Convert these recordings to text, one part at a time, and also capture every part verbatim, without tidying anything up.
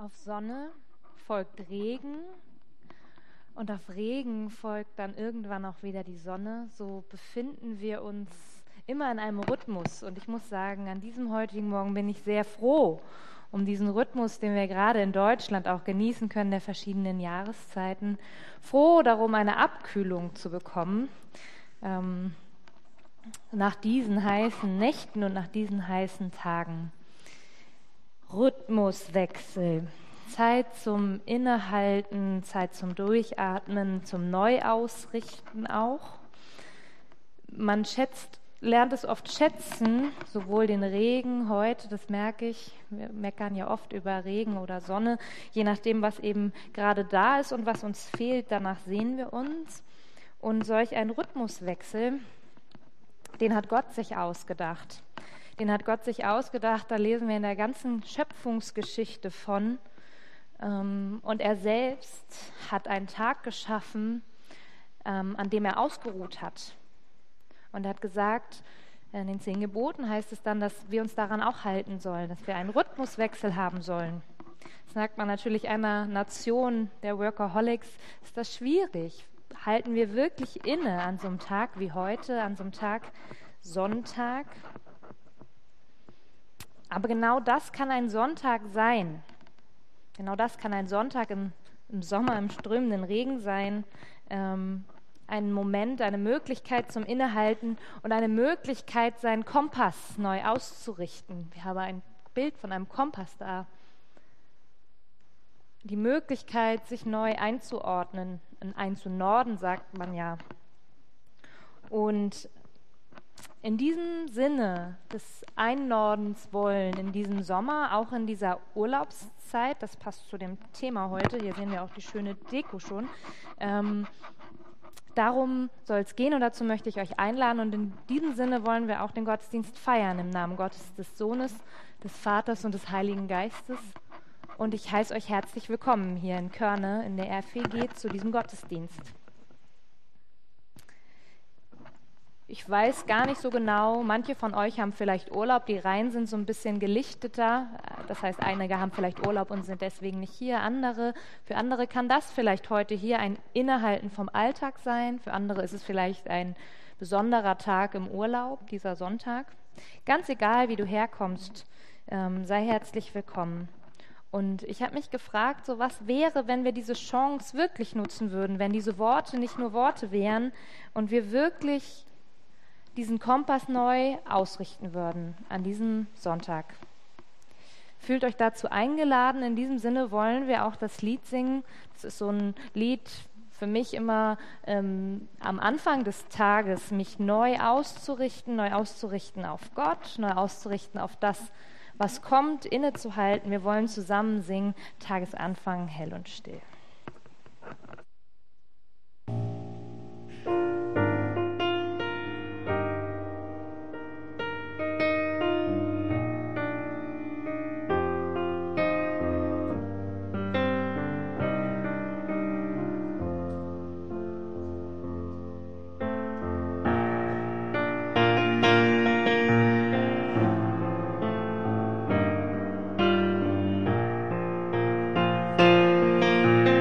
Auf Sonne folgt Regen und auf Regen folgt dann irgendwann auch wieder die Sonne. So befinden wir uns immer in einem Rhythmus. Und ich muss sagen, an diesem heutigen Morgen bin ich sehr froh um diesen Rhythmus, den wir gerade in Deutschland auch genießen können, der verschiedenen Jahreszeiten. Froh darum, eine Abkühlung zu bekommen. Ähm, nach diesen heißen Nächten und nach diesen heißen Tagen. Rhythmuswechsel, Zeit zum Innehalten, Zeit zum Durchatmen, zum Neuausrichten auch. Man schätzt, lernt es oft schätzen, sowohl den Regen heute, das merke ich, wir meckern ja oft über Regen oder Sonne, je nachdem, was eben gerade da ist und was uns fehlt, danach sehen wir uns. Und solch ein Rhythmuswechsel, den hat Gott sich ausgedacht. Den hat Gott sich ausgedacht, da lesen wir in der ganzen Schöpfungsgeschichte von. Und er selbst hat einen Tag geschaffen, an dem er ausgeruht hat. Und er hat gesagt, in den zehn Geboten heißt es dann, dass wir uns daran auch halten sollen, dass wir einen Rhythmuswechsel haben sollen. Das sagt man natürlich einer Nation der Workaholics, ist das schwierig. Halten wir wirklich inne an so einem Tag wie heute, an so einem Tag Sonntag? Aber genau das kann ein Sonntag sein. Genau das kann ein Sonntag im, im Sommer, im strömenden Regen sein. Ähm, ein Moment, eine Möglichkeit zum Innehalten und eine Möglichkeit, seinen Kompass neu auszurichten. Wir haben ein Bild von einem Kompass da. Die Möglichkeit, sich neu einzuordnen, einzunorden, sagt man ja. Und in diesem Sinne des Einnordens wollen, in diesem Sommer, auch in dieser Urlaubszeit, das passt zu dem Thema heute, hier sehen wir auch die schöne Deko schon, ähm, darum soll es gehen und dazu möchte ich euch einladen und in diesem Sinne wollen wir auch den Gottesdienst feiern, im Namen Gottes, des Sohnes, des Vaters und des Heiligen Geistes. Und ich heiße euch herzlich willkommen hier in Körne, in der R V G, zu diesem Gottesdienst. Ich weiß gar nicht so genau, manche von euch haben vielleicht Urlaub, die Reihen sind so ein bisschen gelichteter, das heißt, einige haben vielleicht Urlaub und sind deswegen nicht hier, andere, für andere kann das vielleicht heute hier ein Innehalten vom Alltag sein, für andere ist es vielleicht ein besonderer Tag im Urlaub, dieser Sonntag. Ganz egal, wie du herkommst, ähm, sei herzlich willkommen. Und ich habe mich gefragt, so was wäre, wenn wir diese Chance wirklich nutzen würden, wenn diese Worte nicht nur Worte wären und wir wirklich diesen Kompass neu ausrichten würden an diesem Sonntag. Fühlt euch dazu eingeladen. In diesem Sinne wollen wir auch das Lied singen. Das ist so ein Lied für mich immer ähm, am Anfang des Tages, mich neu auszurichten, neu auszurichten auf Gott, neu auszurichten auf das, was kommt, innezuhalten. Wir wollen zusammen singen, Tagesanfang hell und still. Thank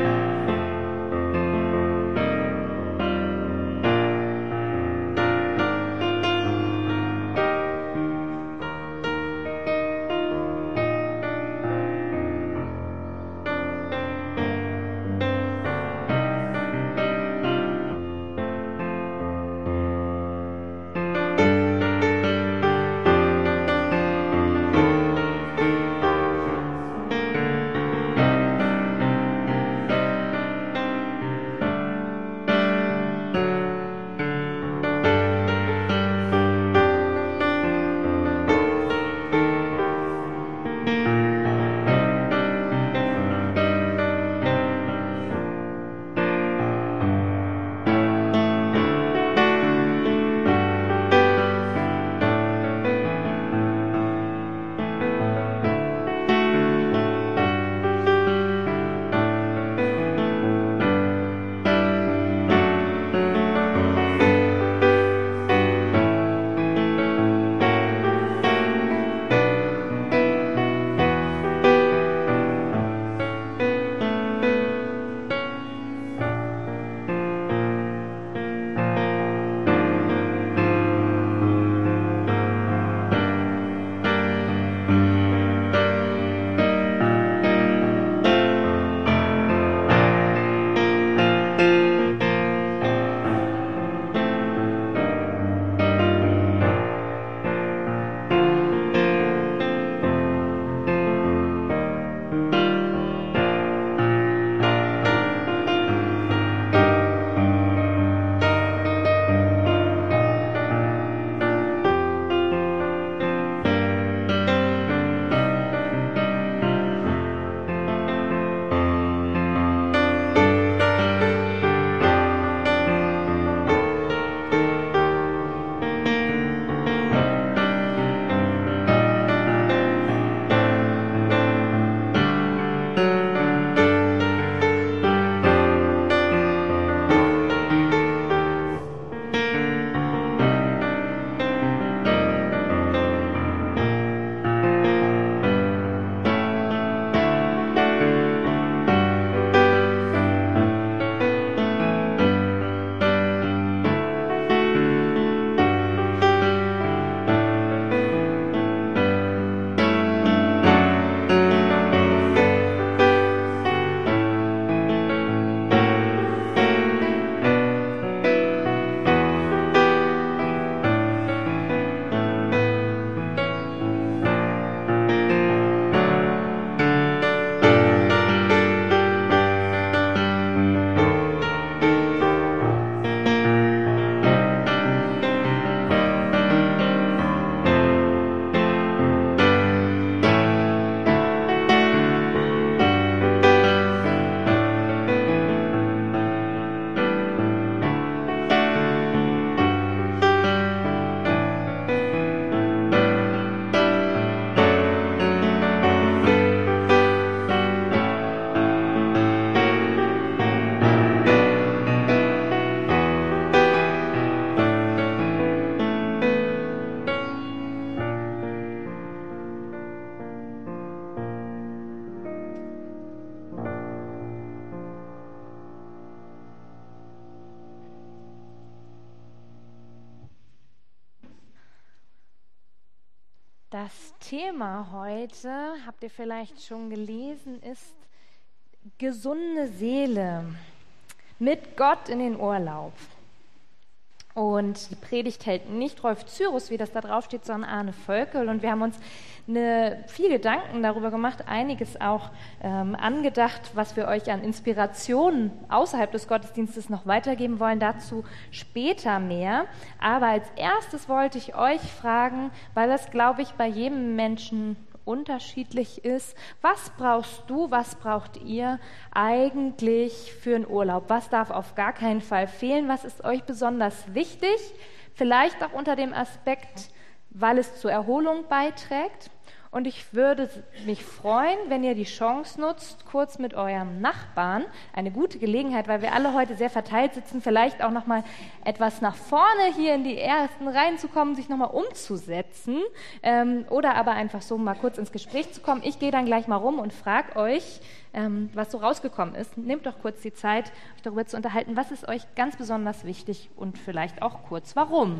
Das Thema heute, habt ihr vielleicht schon gelesen, ist gesunde Seele mit Gott in den Urlaub. Und die Predigt hält nicht Rolf Zyrus, wie das da drauf steht, sondern Arne Völkel. Und wir haben uns eine, viel Gedanken darüber gemacht, einiges auch ähm, angedacht, was wir euch an Inspirationen außerhalb des Gottesdienstes noch weitergeben wollen. Dazu später mehr. Aber als erstes wollte ich euch fragen, weil das, glaube ich, bei jedem Menschen unterschiedlich ist. Was brauchst du, was braucht ihr eigentlich für einen Urlaub? Was darf auf gar keinen Fall fehlen? Was ist euch besonders wichtig? Vielleicht auch unter dem Aspekt, weil es zur Erholung beiträgt. Und ich würde mich freuen, wenn ihr die Chance nutzt, kurz mit eurem Nachbarn, eine gute Gelegenheit, weil wir alle heute sehr verteilt sitzen, vielleicht auch noch mal etwas nach vorne hier in die ersten Reihen zu kommen, sich noch mal umzusetzen ähm, oder aber einfach so mal kurz ins Gespräch zu kommen. Ich gehe dann gleich mal rum und frage euch, ähm, was so rausgekommen ist. Nehmt doch kurz die Zeit, euch darüber zu unterhalten, was ist euch ganz besonders wichtig und vielleicht auch kurz, warum?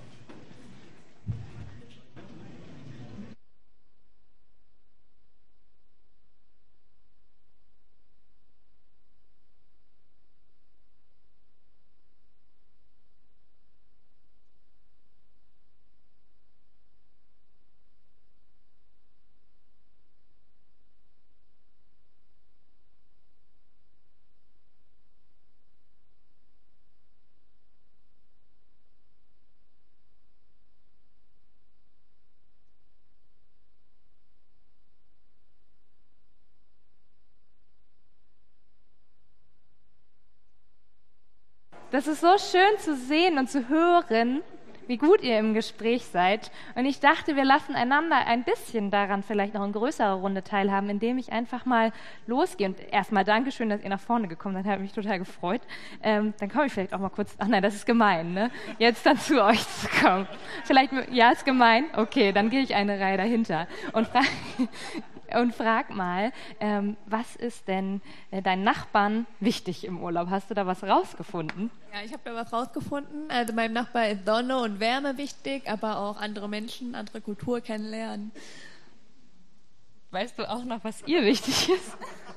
Das ist so schön zu sehen und zu hören, wie gut ihr im Gespräch seid. Und ich dachte, wir lassen einander ein bisschen daran vielleicht noch in größerer Runde teilhaben, indem ich einfach mal losgehe. Und erstmal Dankeschön, dass ihr nach vorne gekommen seid, hat mich total gefreut. Ähm, dann komme ich vielleicht auch mal kurz, ach nein, das ist gemein, ne? Jetzt dann zu euch zu kommen. Vielleicht, ja, ist gemein? Okay, dann gehe ich eine Reihe dahinter und frage... Und frag mal, ähm, was ist denn äh, deinen Nachbarn wichtig im Urlaub? Hast du da was rausgefunden? Ja, ich habe da was rausgefunden. Also meinem Nachbar ist Sonne und Wärme wichtig, aber auch andere Menschen, andere Kultur kennenlernen. Weißt du auch noch, was ihr wichtig ist?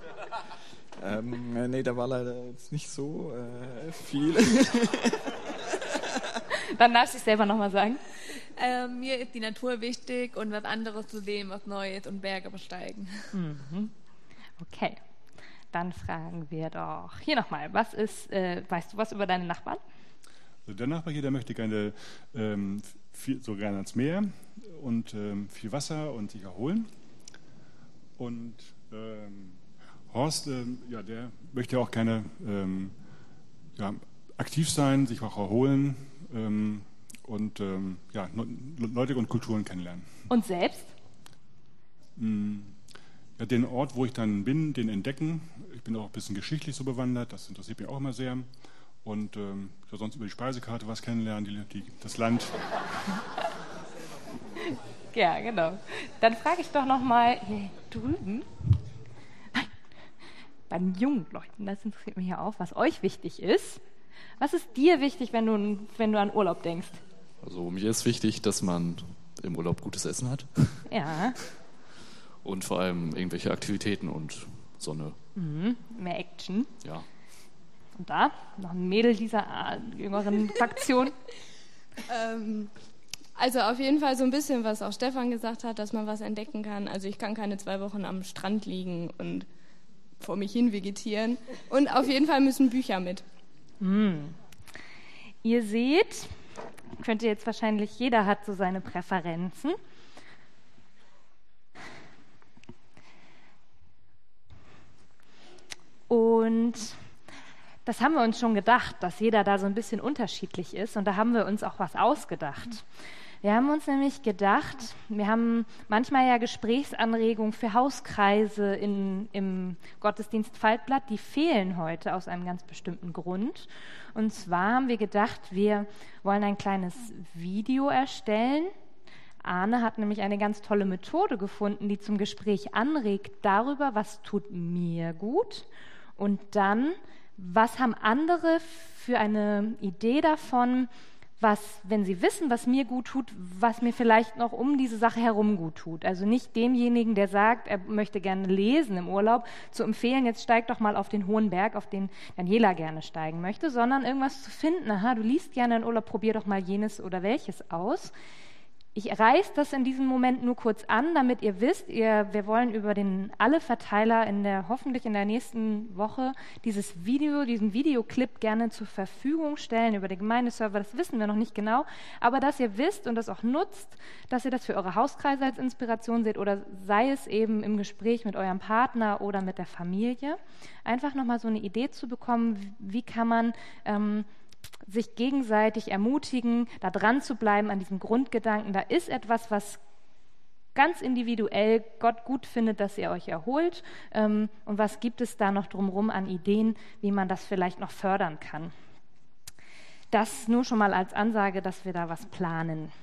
Ähm, nee, da war leider jetzt nicht so äh, viel. Dann darfst du es selber nochmal sagen. Ähm, mir ist die Natur wichtig und was anderes zu sehen, was Neues und Berge besteigen. Mhm. Okay, dann fragen wir doch hier nochmal, was ist, äh, weißt du was über deine Nachbarn? Also der Nachbar hier, der möchte gerne ähm, viel, so gerne ans Meer und ähm, viel Wasser und sich erholen. Und ähm, Horst, ähm, ja, der möchte auch gerne ähm, ja, aktiv sein, sich auch erholen. Ähm, und ähm, ja, Leute und Kulturen kennenlernen. Und selbst? Ja, den Ort, wo ich dann bin, den entdecken. Ich bin auch ein bisschen geschichtlich so bewandert, das interessiert mich auch immer sehr. Und ähm, ja, sonst über die Speisekarte was kennenlernen, die, die, das Land. Ja, genau. Dann frage ich doch noch mal hier drüben, bei den jungen Leuten, das interessiert mich ja auch, was euch wichtig ist. Was ist dir wichtig, wenn du, wenn du an Urlaub denkst? Also mir ist wichtig, dass man im Urlaub gutes Essen hat. Ja. Und vor allem irgendwelche Aktivitäten und Sonne. Mhm. Mehr Action. Ja. Und da? Noch ein Mädel dieser äh, jüngeren Fraktion? ähm, also auf jeden Fall so ein bisschen, was auch Stefan gesagt hat, dass man was entdecken kann. Also ich kann keine zwei Wochen am Strand liegen und vor mich hin vegetieren. Und auf jeden Fall müssen Bücher mit. Hm. Ihr seht, könnt ihr jetzt wahrscheinlich, jeder hat so seine Präferenzen. Und das haben wir uns schon gedacht, dass jeder da so ein bisschen unterschiedlich ist. Und da haben wir uns auch was ausgedacht. Wir haben uns nämlich gedacht, wir haben manchmal ja Gesprächsanregungen für Hauskreise in, im Gottesdienst Faltblatt, die fehlen heute aus einem ganz bestimmten Grund. Und zwar haben wir gedacht, wir wollen ein kleines Video erstellen. Arne hat nämlich eine ganz tolle Methode gefunden, die zum Gespräch anregt darüber, was tut mir gut und dann, was haben andere für eine Idee davon, was, wenn sie wissen, was mir gut tut, was mir vielleicht noch um diese Sache herum gut tut. Also nicht demjenigen, der sagt, er möchte gerne lesen im Urlaub, zu empfehlen, jetzt steig doch mal auf den hohen Berg, auf den Daniela gerne steigen möchte, sondern irgendwas zu finden. Aha, du liest gerne in Urlaub, probier doch mal jenes oder welches aus. Ich reiße das in diesem Moment nur kurz an, damit ihr wisst, ihr, wir wollen über den Alle-Verteiler in der, hoffentlich in der nächsten Woche dieses Video, diesen Videoclip gerne zur Verfügung stellen über den Gemeindeserver, das wissen wir noch nicht genau, aber dass ihr wisst und das auch nutzt, dass ihr das für eure Hauskreise als Inspiration seht oder sei es eben im Gespräch mit eurem Partner oder mit der Familie, einfach nochmal so eine Idee zu bekommen, wie kann man ähm, sich gegenseitig ermutigen, da dran zu bleiben an diesem Grundgedanken. Da ist etwas, was ganz individuell Gott gut findet, dass ihr euch erholt. Ähm, und was gibt es da noch drumherum an Ideen, wie man das vielleicht noch fördern kann? Das nur schon mal als Ansage, dass wir da was planen.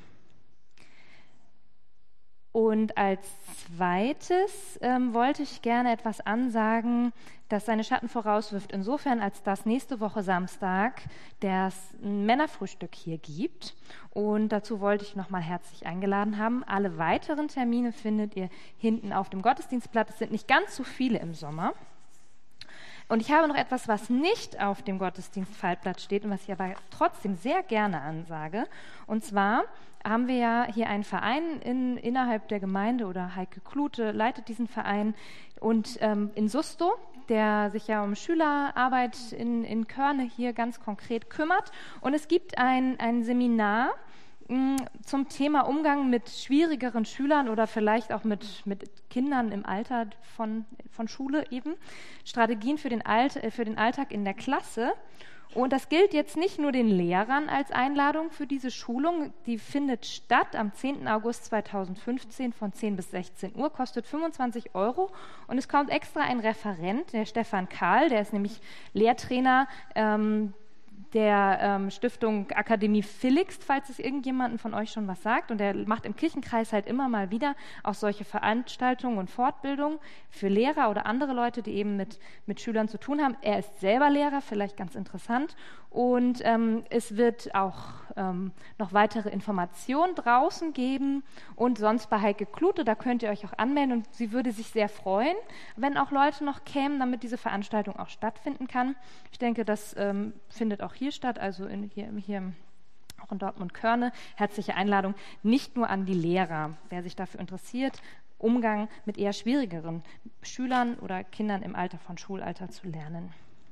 Und als zweites ähm, wollte ich gerne etwas ansagen, das seine Schatten vorauswirft, insofern, als dass nächste Woche Samstag das Männerfrühstück hier gibt. Und dazu wollte ich nochmal herzlich eingeladen haben. Alle weiteren Termine findet ihr hinten auf dem Gottesdienstblatt. Es sind nicht ganz so viele im Sommer. Und ich habe noch etwas, was nicht auf dem Gottesdienstfaltblatt steht und was ich aber trotzdem sehr gerne ansage. Und zwar haben wir ja hier einen Verein in, innerhalb der Gemeinde, oder Heike Klute leitet diesen Verein, und ähm, in Susto, der sich ja um Schülerarbeit in, in Körne hier ganz konkret kümmert. Und es gibt ein, ein Seminar zum Thema Umgang mit schwierigeren Schülern oder vielleicht auch mit, mit Kindern im Alter von, von Schule eben. Strategien für den, Alt, für den Alltag in der Klasse. Und das gilt jetzt nicht nur den Lehrern als Einladung für diese Schulung. Die findet statt am zehnten August zweitausendfünfzehn von zehn bis sechzehn Uhr, kostet fünfundzwanzig Euro. Und es kommt extra ein Referent, der Stefan Kahl, der ist nämlich Lehrtrainer ähm, der ähm, Stiftung Akademie Philixt, falls es irgendjemanden von euch schon was sagt. Und der macht im Kirchenkreis halt immer mal wieder auch solche Veranstaltungen und Fortbildungen für Lehrer oder andere Leute, die eben mit, mit Schülern zu tun haben. Er ist selber Lehrer, vielleicht ganz interessant. Und ähm, es wird auch ähm, noch weitere Informationen draußen geben. Und sonst bei Heike Klute, da könnt ihr euch auch anmelden. Und sie würde sich sehr freuen, wenn auch Leute noch kämen, damit diese Veranstaltung auch stattfinden kann. Ich denke, das ähm, findet auch hier statt, also in, hier, hier auch in Dortmund-Körne. Herzliche Einladung, nicht nur an die Lehrer, wer sich dafür interessiert, Umgang mit eher schwierigeren Schülern oder Kindern im Alter von Schulalter zu lernen.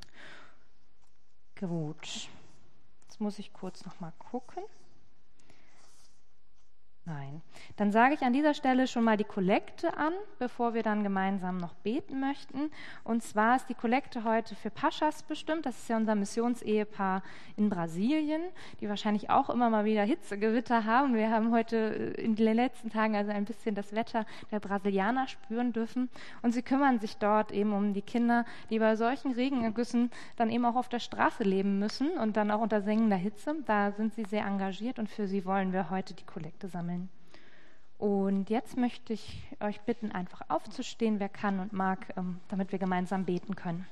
Gut, jetzt muss ich kurz noch mal gucken. Nein. Dann sage ich an dieser Stelle schon mal die Kollekte an, bevor wir dann gemeinsam noch beten möchten. Und zwar ist die Kollekte heute für Paschas bestimmt. Das ist ja unser Missionsehepaar in Brasilien, die wahrscheinlich auch immer mal wieder Hitzegewitter haben. Wir haben heute in den letzten Tagen also ein bisschen das Wetter der Brasilianer spüren dürfen. Und sie kümmern sich dort eben um die Kinder, die bei solchen Regenergüssen dann eben auch auf der Straße leben müssen und dann auch unter sengender Hitze. Da sind sie sehr engagiert und für sie wollen wir heute die Kollekte sammeln. Und jetzt möchte ich euch bitten, einfach aufzustehen, wer kann und mag, damit wir gemeinsam beten können.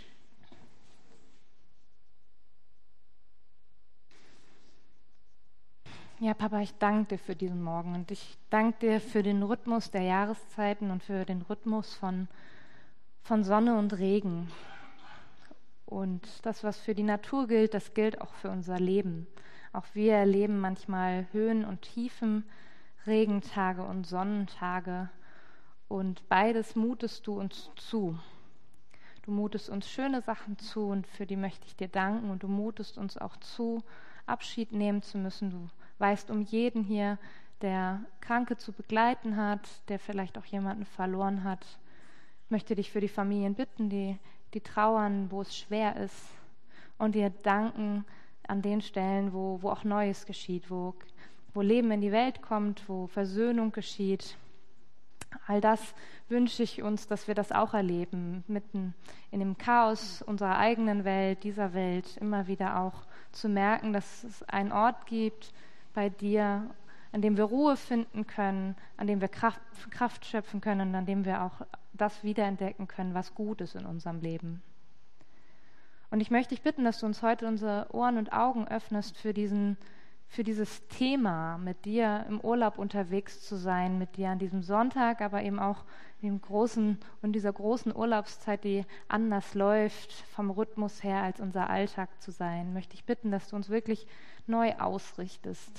Ja, Papa, ich danke dir für diesen Morgen und ich danke dir für den Rhythmus der Jahreszeiten und für den Rhythmus von, von Sonne und Regen. Und das, was für die Natur gilt, das gilt auch für unser Leben. Auch wir erleben manchmal Höhen und Tiefen, Regentage und Sonnentage, und beides mutest du uns zu. Du mutest uns schöne Sachen zu und für die möchte ich dir danken, und du mutest uns auch zu, Abschied nehmen zu müssen. Du weißt um jeden hier, der Kranke zu begleiten hat, der vielleicht auch jemanden verloren hat. Ich möchte dich für die Familien bitten, die, die trauern, wo es schwer ist, und dir danken an den Stellen, wo, wo auch Neues geschieht, wo wo Leben in die Welt kommt, wo Versöhnung geschieht. All das wünsche ich uns, dass wir das auch erleben, mitten in dem Chaos unserer eigenen Welt, dieser Welt, immer wieder auch zu merken, dass es einen Ort gibt bei dir, an dem wir Ruhe finden können, an dem wir Kraft, Kraft schöpfen können und an dem wir auch das wiederentdecken können, was gut ist in unserem Leben. Und ich möchte dich bitten, dass du uns heute unsere Ohren und Augen öffnest für diesen für dieses Thema, mit dir im Urlaub unterwegs zu sein, mit dir an diesem Sonntag, aber eben auch in dem großen und dieser großen Urlaubszeit, die anders läuft, vom Rhythmus her als unser Alltag zu sein, möchte ich bitten, dass du uns wirklich neu ausrichtest.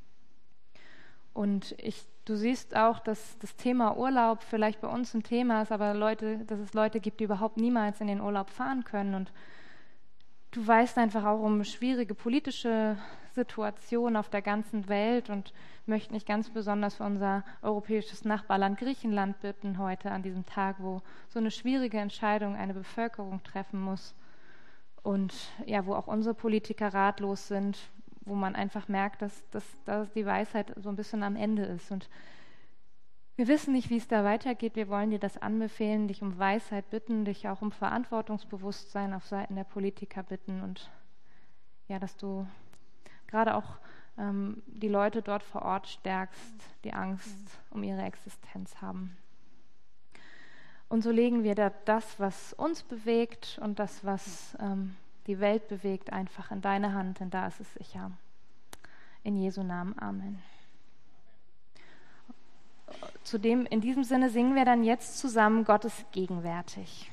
Und ich, du siehst auch, dass das Thema Urlaub vielleicht bei uns ein Thema ist, aber Leute, dass es Leute gibt, die überhaupt niemals in den Urlaub fahren können. Und du weißt einfach auch um schwierige politische Situationen auf der ganzen Welt und möchten nicht ganz besonders für unser europäisches Nachbarland Griechenland bitten heute an diesem Tag, wo so eine schwierige Entscheidung eine Bevölkerung treffen muss und ja, wo auch unsere Politiker ratlos sind, wo man einfach merkt, dass, dass, dass die Weisheit so ein bisschen am Ende ist. Und wir wissen nicht, wie es da weitergeht. Wir wollen dir das anbefehlen, dich um Weisheit bitten, dich auch um Verantwortungsbewusstsein auf Seiten der Politiker bitten und ja, dass du gerade auch ähm, die Leute dort vor Ort stärkst, die Angst um ihre Existenz haben. Und so legen wir da das, was uns bewegt und das, was ähm, die Welt bewegt, einfach in deine Hand, denn da ist es sicher. In Jesu Namen, Amen. Zudem, in diesem Sinne singen wir dann jetzt zusammen Gott ist gegenwärtig.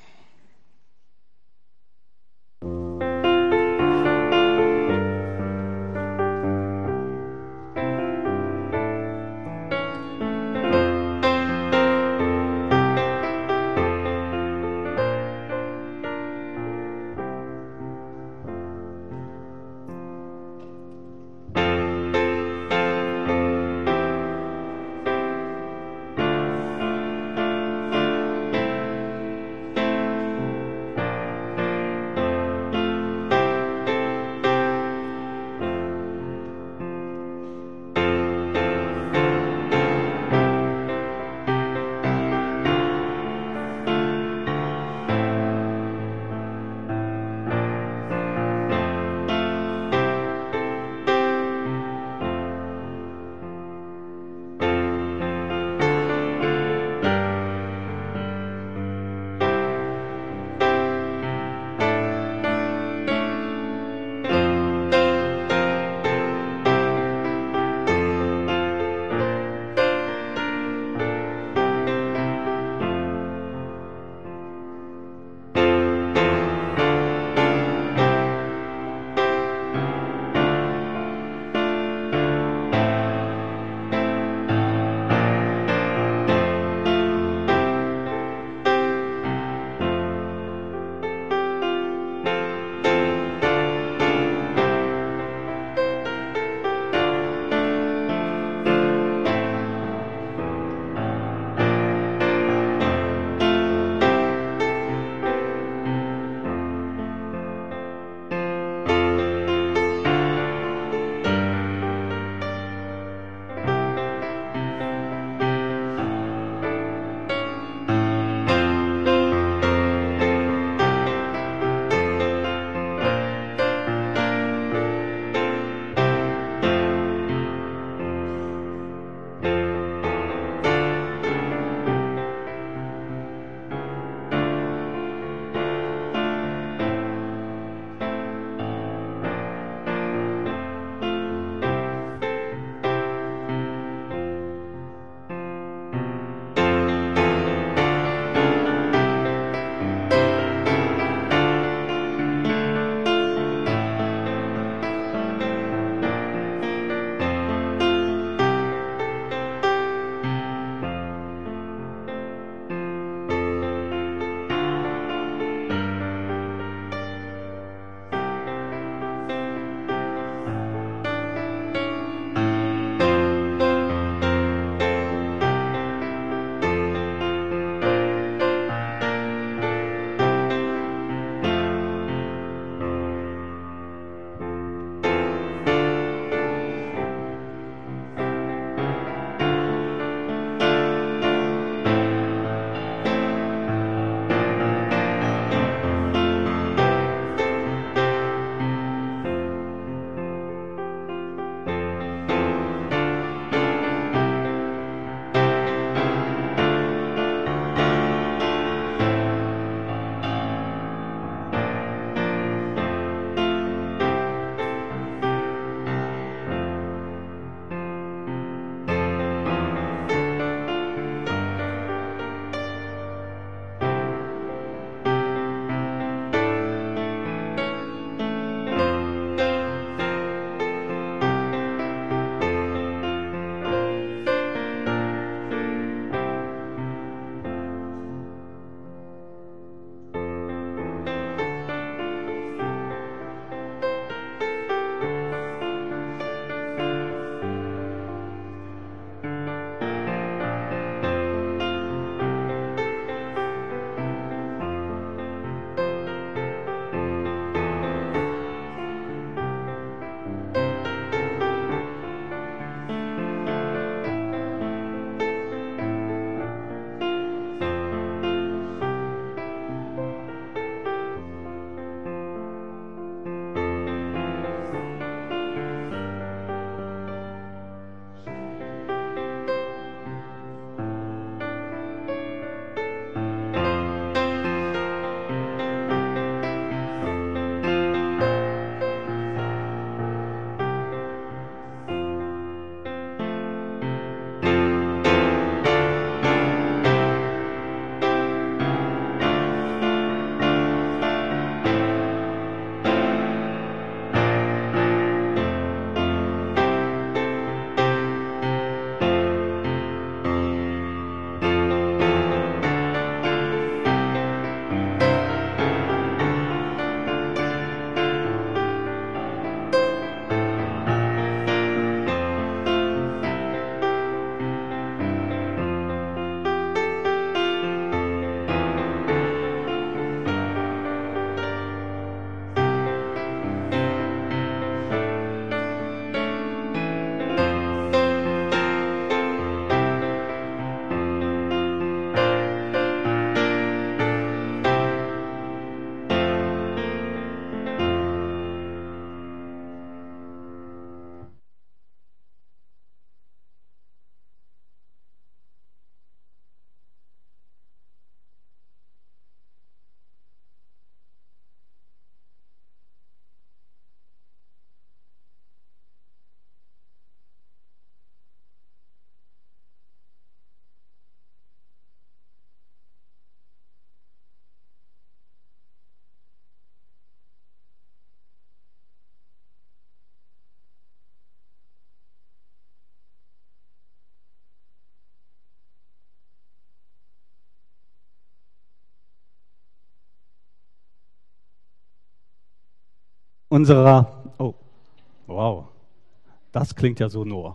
unserer, oh, wow, das klingt ja sonor.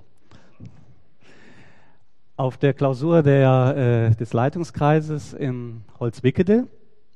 Auf der Klausur der, äh, des Leitungskreises in Holzwickede.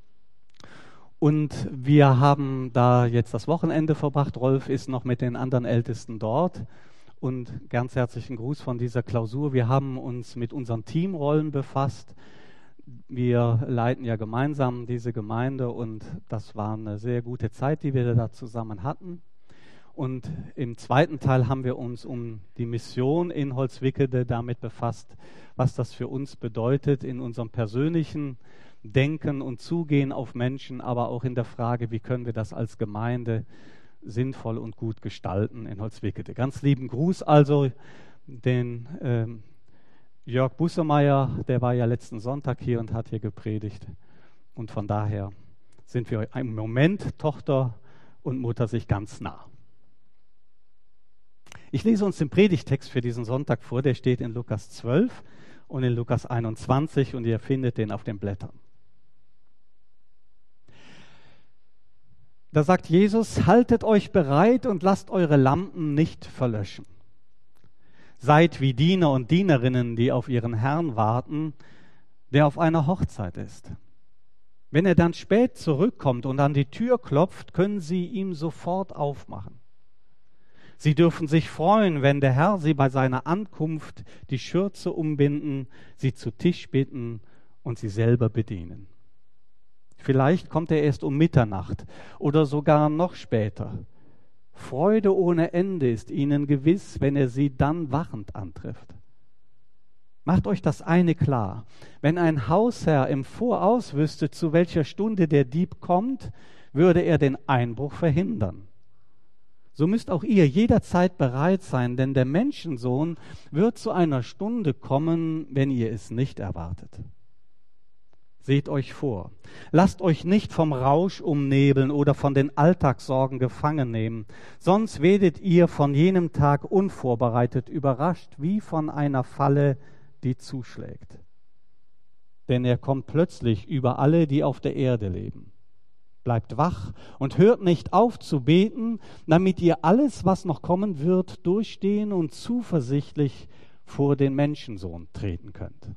Und wir haben da jetzt das Wochenende verbracht. Rolf ist noch mit den anderen Ältesten dort. Und ganz herzlichen Gruß von dieser Klausur. Wir haben uns mit unseren Teamrollen befasst. Wir leiten ja gemeinsam diese Gemeinde und das war eine sehr gute Zeit, die wir da zusammen hatten. Und im zweiten Teil haben wir uns um die Mission in Holzwickede damit befasst, was das für uns bedeutet in unserem persönlichen Denken und Zugehen auf Menschen, aber auch in der Frage, wie können wir das als Gemeinde sinnvoll und gut gestalten in Holzwickede. Ganz lieben Gruß also den ähm, Jörg Bussemeyer, der war ja letzten Sonntag hier und hat hier gepredigt. Und von daher sind wir im Moment Tochter und Mutter sich ganz nah. Ich lese uns den Predigtext für diesen Sonntag vor, der steht in Lukas zwölf und in Lukas einundzwanzig und ihr findet den auf den Blättern. Da sagt Jesus, haltet euch bereit und lasst eure Lampen nicht verlöschen. Seid wie Diener und Dienerinnen, die auf ihren Herrn warten, der auf einer Hochzeit ist. Wenn er dann spät zurückkommt und an die Tür klopft, können sie ihm sofort aufmachen. Sie dürfen sich freuen, wenn der Herr sie bei seiner Ankunft die Schürze umbinden, sie zu Tisch bitten und sie selber bedienen. Vielleicht kommt er erst um Mitternacht oder sogar noch später. Freude ohne Ende ist ihnen gewiss, wenn er sie dann wachend antrifft. Macht euch das eine klar: Wenn ein Hausherr im Voraus wüsste, zu welcher Stunde der Dieb kommt, würde er den Einbruch verhindern. So müsst auch ihr jederzeit bereit sein, denn der Menschensohn wird zu einer Stunde kommen, wenn ihr es nicht erwartet. Seht euch vor. Lasst euch nicht vom Rausch umnebeln oder von den Alltagssorgen gefangen nehmen, sonst werdet ihr von jenem Tag unvorbereitet überrascht, wie von einer Falle, die zuschlägt. Denn er kommt plötzlich über alle, die auf der Erde leben. Bleibt wach und hört nicht auf zu beten, damit ihr alles, was noch kommen wird, durchstehen und zuversichtlich vor den Menschensohn treten könnt.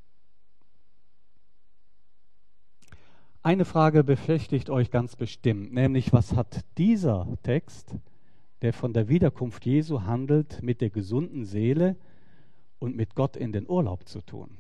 Eine Frage beschäftigt euch ganz bestimmt, nämlich was hat dieser Text, der von der Wiederkunft Jesu handelt, mit der gesunden Seele und mit Gott in den Urlaub zu tun?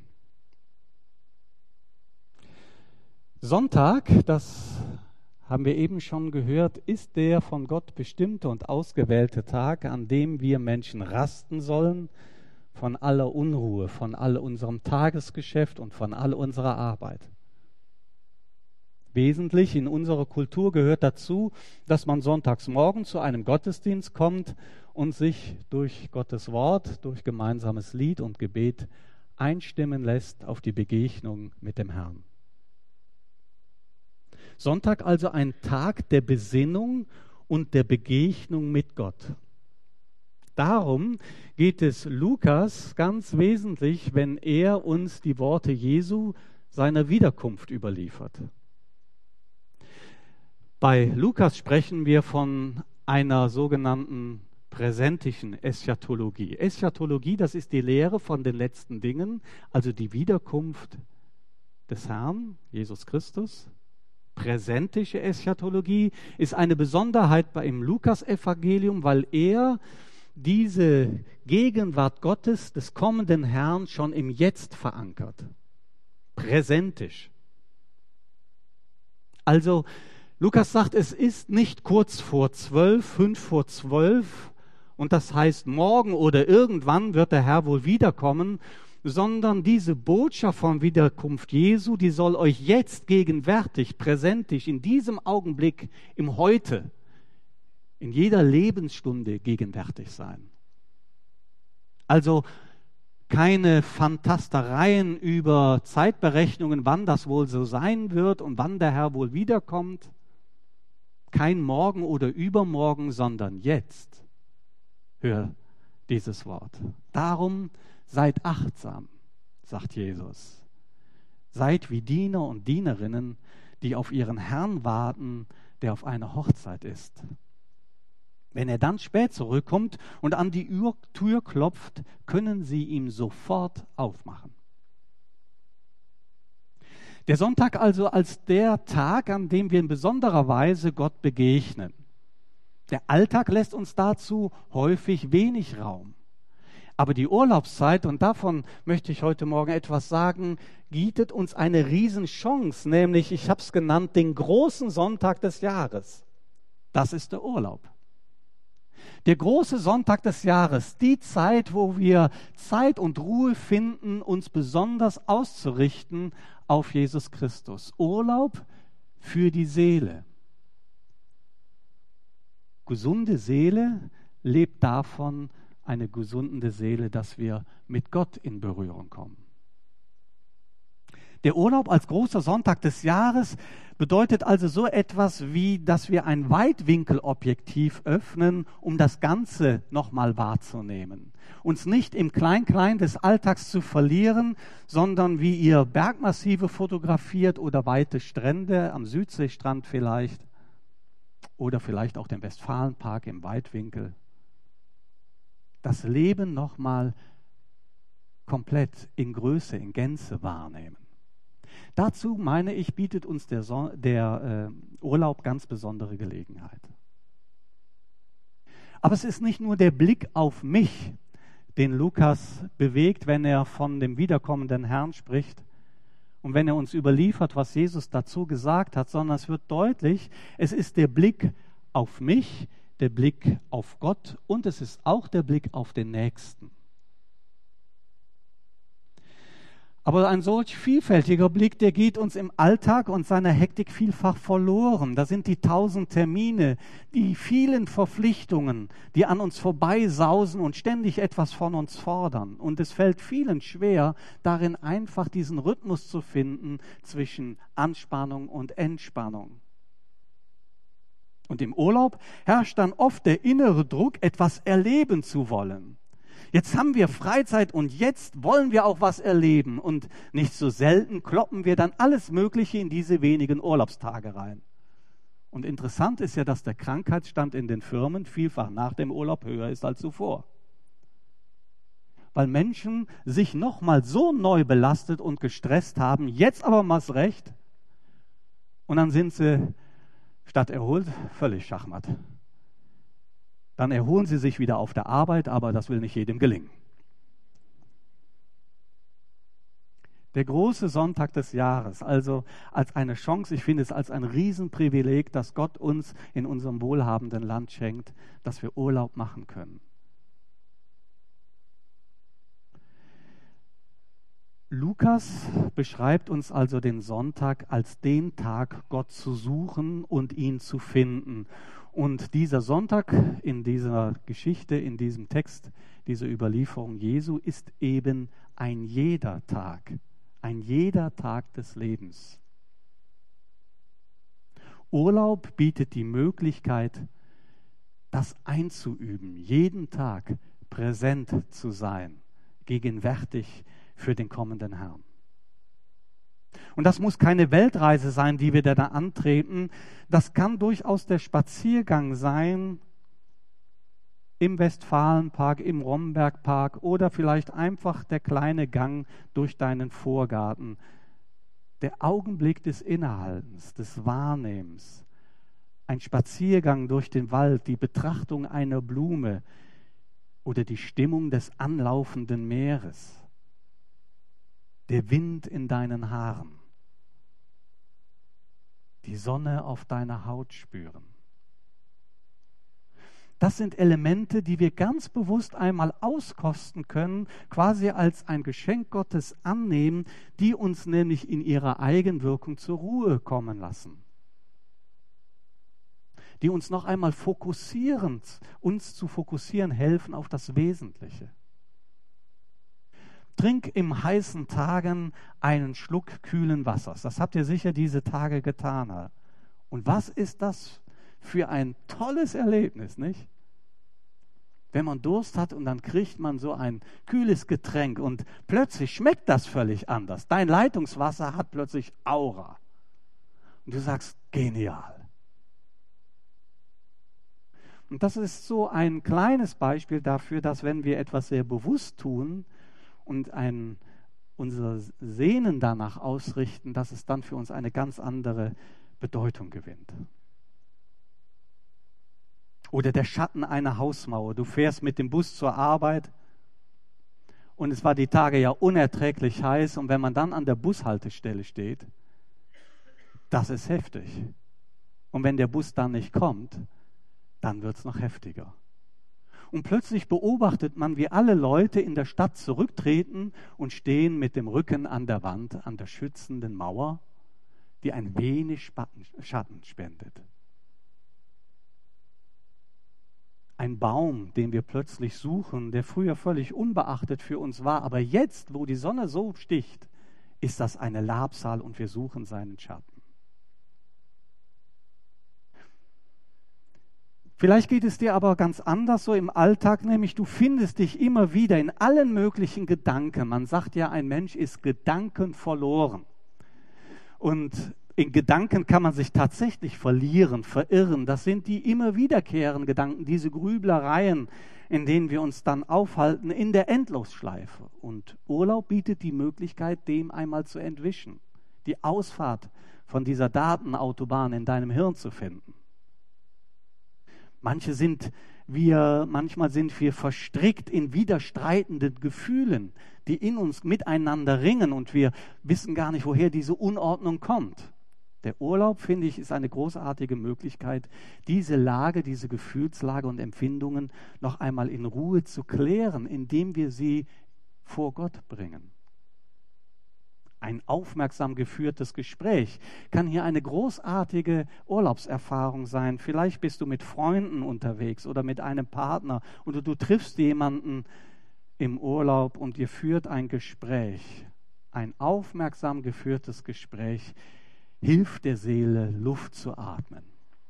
Sonntag, das haben wir eben schon gehört, ist der von Gott bestimmte und ausgewählte Tag, an dem wir Menschen rasten sollen von aller Unruhe, von all unserem Tagesgeschäft und von all unserer Arbeit. Wesentlich in unserer Kultur gehört dazu, dass man sonntags morgen zu einem Gottesdienst kommt und sich durch Gottes Wort, durch gemeinsames Lied und Gebet einstimmen lässt auf die Begegnung mit dem Herrn. Sonntag also ein Tag der Besinnung und der Begegnung mit Gott. Darum geht es Lukas ganz wesentlich, wenn er uns die Worte Jesu seiner Wiederkunft überliefert. Bei Lukas sprechen wir von einer sogenannten präsentischen Eschatologie. Eschatologie, das ist die Lehre von den letzten Dingen, also die Wiederkunft des Herrn, Jesus Christus. Präsentische Eschatologie ist eine Besonderheit im Lukas-Evangelium, weil er diese Gegenwart Gottes, des kommenden Herrn, schon im Jetzt verankert. Präsentisch. Also Lukas sagt, es ist nicht kurz vor zwölf, fünf vor zwölf und das heißt, morgen oder irgendwann wird der Herr wohl wiederkommen, sondern diese Botschaft von Wiederkunft Jesu, die soll euch jetzt gegenwärtig, präsentisch, in diesem Augenblick, im Heute, in jeder Lebensstunde gegenwärtig sein. Also keine Fantastereien über Zeitberechnungen, wann das wohl so sein wird und wann der Herr wohl wiederkommt. Kein Morgen oder Übermorgen, sondern jetzt. Hör dieses Wort. Darum seid achtsam, sagt Jesus. Seid wie Diener und Dienerinnen, die auf ihren Herrn warten, der auf einer Hochzeit ist. Wenn er dann spät zurückkommt und an die Tür klopft, können sie ihm sofort aufmachen. Der Sonntag also als der Tag, an dem wir in besonderer Weise Gott begegnen. Der Alltag lässt uns dazu häufig wenig Raum. Aber die Urlaubszeit, und davon möchte ich heute Morgen etwas sagen, bietet uns eine Riesenchance, nämlich, ich habe es genannt, den großen Sonntag des Jahres. Das ist der Urlaub. Der große Sonntag des Jahres, die Zeit, wo wir Zeit und Ruhe finden, uns besonders auszurichten auf Jesus Christus. Urlaub für die Seele. Gesunde Seele lebt davon, eine gesunde Seele, dass wir mit Gott in Berührung kommen. Der Urlaub als großer Sonntag des Jahres bedeutet also so etwas wie, dass wir ein Weitwinkelobjektiv öffnen, um das Ganze nochmal wahrzunehmen. Uns nicht im Klein-Klein des Alltags zu verlieren, sondern wie ihr Bergmassive fotografiert oder weite Strände, am Südseestrand vielleicht, oder vielleicht auch den Westfalenpark im Weitwinkel. Das Leben nochmal komplett in Größe, in Gänze wahrnehmen. Dazu, meine ich, bietet uns der, Son- der äh, Urlaub ganz besondere Gelegenheit. Aber es ist nicht nur der Blick auf mich, den Lukas bewegt, wenn er von dem wiederkommenden Herrn spricht und wenn er uns überliefert, was Jesus dazu gesagt hat, sondern es wird deutlich, es ist der Blick auf mich, der Blick auf Gott und es ist auch der Blick auf den Nächsten. Aber ein solch vielfältiger Blick, der geht uns im Alltag und seiner Hektik vielfach verloren. Da sind die tausend Termine, die vielen Verpflichtungen, die an uns vorbeisausen und ständig etwas von uns fordern. Und es fällt vielen schwer, darin einfach diesen Rhythmus zu finden zwischen Anspannung und Entspannung. Und im Urlaub herrscht dann oft der innere Druck, etwas erleben zu wollen. Jetzt haben wir Freizeit und jetzt wollen wir auch was erleben. Und nicht so selten kloppen wir dann alles Mögliche in diese wenigen Urlaubstage rein. Und interessant ist ja, dass der Krankheitsstand in den Firmen vielfach nach dem Urlaub höher ist als zuvor. Weil Menschen sich nochmal so neu belastet und gestresst haben, jetzt aber mal das Recht. Und dann sind sie statt erholt völlig schachmatt. Dann erholen sie sich wieder auf der Arbeit, aber das will nicht jedem gelingen. Der große Sonntag des Jahres, also als eine Chance, ich finde es als ein Riesenprivileg, dass Gott uns in unserem wohlhabenden Land schenkt, dass wir Urlaub machen können. Lukas beschreibt uns also den Sonntag als den Tag, Gott zu suchen und ihn zu finden. Und dieser Sonntag in dieser Geschichte, in diesem Text, dieser Überlieferung Jesu ist eben ein jeder Tag, ein jeder Tag des Lebens. Urlaub bietet die Möglichkeit, das einzuüben, jeden Tag präsent zu sein, gegenwärtig für den kommenden Herrn. Und das muss keine Weltreise sein, die wir da antreten. Das kann durchaus der Spaziergang sein im Westfalenpark, im Rombergpark oder vielleicht einfach der kleine Gang durch deinen Vorgarten. Der Augenblick des Innehaltens, des Wahrnehmens. Ein Spaziergang durch den Wald, die Betrachtung einer Blume oder die Stimmung des anlaufenden Meeres. Der Wind in deinen Haaren, die Sonne auf deiner Haut spüren. Das sind Elemente, die wir ganz bewusst einmal auskosten können, quasi als ein Geschenk Gottes annehmen, die uns nämlich in ihrer Eigenwirkung zur Ruhe kommen lassen. Die uns noch einmal fokussieren, uns zu fokussieren helfen auf das Wesentliche. Trink im heißen Tagen einen Schluck kühlen Wassers. Das habt ihr sicher diese Tage getan. Und was ist das für ein tolles Erlebnis, nicht? Wenn man Durst hat und dann kriegt man so ein kühles Getränk und plötzlich schmeckt das völlig anders. Dein Leitungswasser hat plötzlich Aura. Und du sagst, genial. Und das ist so ein kleines Beispiel dafür, dass wenn wir etwas sehr bewusst tun und ein, unser Sehnen danach ausrichten, dass es dann für uns eine ganz andere Bedeutung gewinnt. Oder der Schatten einer Hausmauer. Du fährst mit dem Bus zur Arbeit und es war die Tage ja unerträglich heiß und wenn man dann an der Bushaltestelle steht, das ist heftig. Und wenn der Bus dann nicht kommt, dann wird es noch heftiger. Und plötzlich beobachtet man, wie alle Leute in der Stadt zurücktreten und stehen mit dem Rücken an der Wand, an der schützenden Mauer, die ein wenig Schatten spendet. Ein Baum, den wir plötzlich suchen, der früher völlig unbeachtet für uns war, aber jetzt, wo die Sonne so sticht, ist das eine Labsal und wir suchen seinen Schatten. Vielleicht geht es dir aber ganz anders so im Alltag, nämlich du findest dich immer wieder in allen möglichen Gedanken. Man sagt ja, ein Mensch ist gedankenverloren. Und in Gedanken kann man sich tatsächlich verlieren, verirren. Das sind die immer wiederkehrenden Gedanken, diese Grüblereien, in denen wir uns dann aufhalten in der Endlosschleife. Und Urlaub bietet die Möglichkeit, dem einmal zu entwischen, die Ausfahrt von dieser Datenautobahn in deinem Hirn zu finden. Manche sind wir, manchmal sind wir verstrickt in widerstreitenden Gefühlen, die in uns miteinander ringen und wir wissen gar nicht, woher diese Unordnung kommt. Der Urlaub, finde ich, ist eine großartige Möglichkeit, diese Lage, diese Gefühlslage und Empfindungen noch einmal in Ruhe zu klären, indem wir sie vor Gott bringen. Ein aufmerksam geführtes Gespräch kann hier eine großartige Urlaubserfahrung sein. Vielleicht bist du mit Freunden unterwegs oder mit einem Partner oder du triffst jemanden im Urlaub und ihr führt ein Gespräch. Ein aufmerksam geführtes Gespräch hilft der Seele, Luft zu atmen.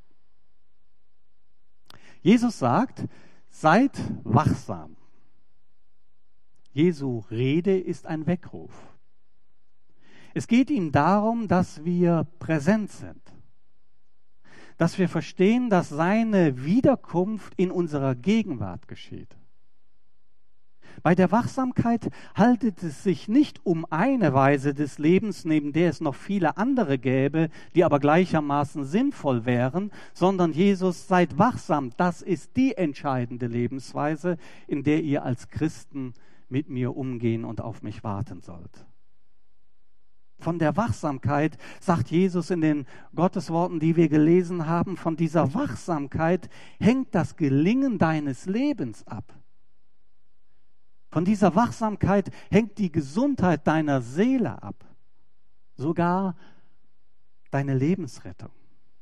Jesus sagt, seid wachsam. Jesu Rede ist ein Weckruf. Es geht ihm darum, dass wir präsent sind, dass wir verstehen, dass seine Wiederkunft in unserer Gegenwart geschieht. Bei der Wachsamkeit handelt es sich nicht um eine Weise des Lebens, neben der es noch viele andere gäbe, die aber gleichermaßen sinnvoll wären, sondern Jesus, seid wachsam, das ist die entscheidende Lebensweise, in der ihr als Christen mit mir umgehen und auf mich warten sollt. Von der Wachsamkeit, sagt Jesus in den Gottesworten, die wir gelesen haben, von dieser Wachsamkeit hängt das Gelingen deines Lebens ab. Von dieser Wachsamkeit hängt die Gesundheit deiner Seele ab, sogar deine Lebensrettung.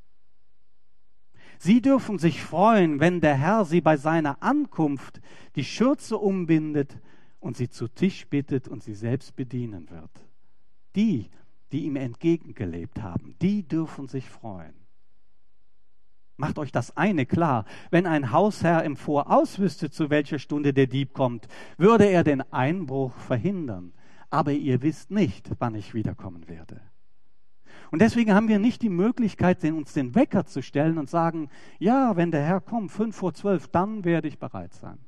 Sie dürfen sich freuen, wenn der Herr sie bei seiner Ankunft die Schürze umbindet und sie zu Tisch bittet und sie selbst bedienen wird. Die, die ihm entgegengelebt haben, die dürfen sich freuen. Macht euch das eine klar, wenn ein Hausherr im Voraus wüsste, zu welcher Stunde der Dieb kommt, würde er den Einbruch verhindern. Aber ihr wisst nicht, wann ich wiederkommen werde. Und deswegen haben wir nicht die Möglichkeit, uns den Wecker zu stellen und sagen, ja, wenn der Herr kommt, fünf vor zwölf, dann werde ich bereit sein.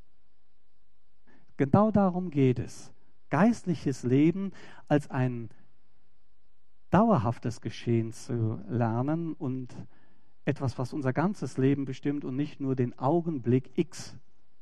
Genau darum geht es. Geistliches Leben als ein dauerhaftes Geschehen zu lernen und etwas, was unser ganzes Leben bestimmt und nicht nur den Augenblick X.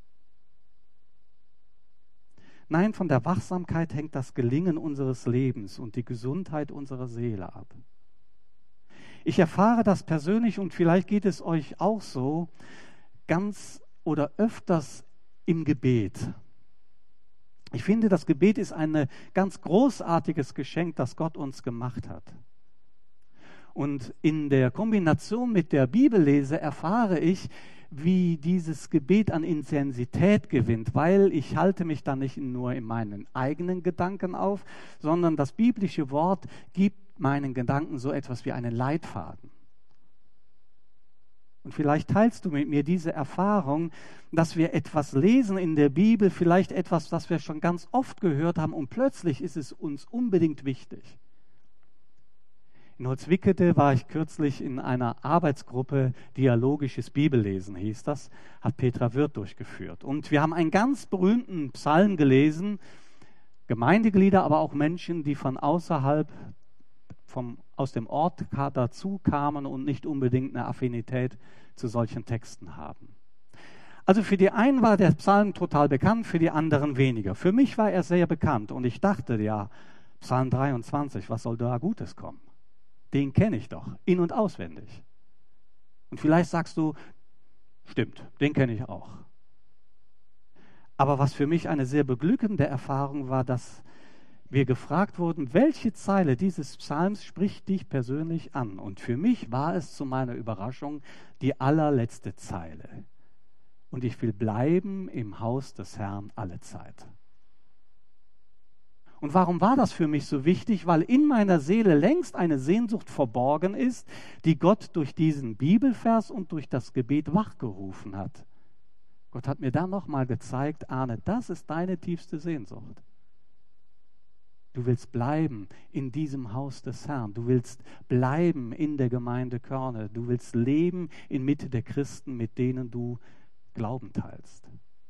Nein, von der Wachsamkeit hängt das Gelingen unseres Lebens und die Gesundheit unserer Seele ab. Ich erfahre das persönlich und vielleicht geht es euch auch so, ganz oder öfters im Gebet. Ich finde, das Gebet ist ein ganz großartiges Geschenk, das Gott uns gemacht hat. Und in der Kombination mit der Bibellese erfahre ich, wie dieses Gebet an Intensität gewinnt, weil ich halte mich da nicht nur in meinen eigenen Gedanken auf, sondern das biblische Wort gibt meinen Gedanken so etwas wie einen Leitfaden. Und vielleicht teilst du mit mir diese Erfahrung, dass wir etwas lesen in der Bibel, vielleicht etwas, das wir schon ganz oft gehört haben und plötzlich ist es uns unbedingt wichtig. In Holzwickede war ich kürzlich in einer Arbeitsgruppe, Dialogisches Bibellesen hieß das, hat Petra Wirth durchgeführt. Und wir haben einen ganz berühmten Psalm gelesen, Gemeindeglieder, aber auch Menschen, die von außerhalb, vom, aus dem Ort dazu kamen und nicht unbedingt eine Affinität zu solchen Texten haben. Also für die einen war der Psalm total bekannt, für die anderen weniger. Für mich war er sehr bekannt und ich dachte, ja, Psalm dreiundzwanzig, was soll da Gutes kommen? Den kenne ich doch, in- und auswendig. Und vielleicht sagst du, stimmt, den kenne ich auch. Aber was für mich eine sehr beglückende Erfahrung war, dass wir gefragt wurden, welche Zeile dieses Psalms spricht dich persönlich an? Und für mich war es zu meiner Überraschung die allerletzte Zeile. Und ich will bleiben im Haus des Herrn alle Zeit. Und warum war das für mich so wichtig? Weil in meiner Seele längst eine Sehnsucht verborgen ist, die Gott durch diesen Bibelvers und durch das Gebet wachgerufen hat. Gott hat mir dann nochmal gezeigt, Arne, das ist deine tiefste Sehnsucht. Du willst bleiben in diesem Haus des Herrn. Du willst bleiben in der Gemeinde Körne. Du willst leben inmitten der Christen, mit denen du Glauben teilst.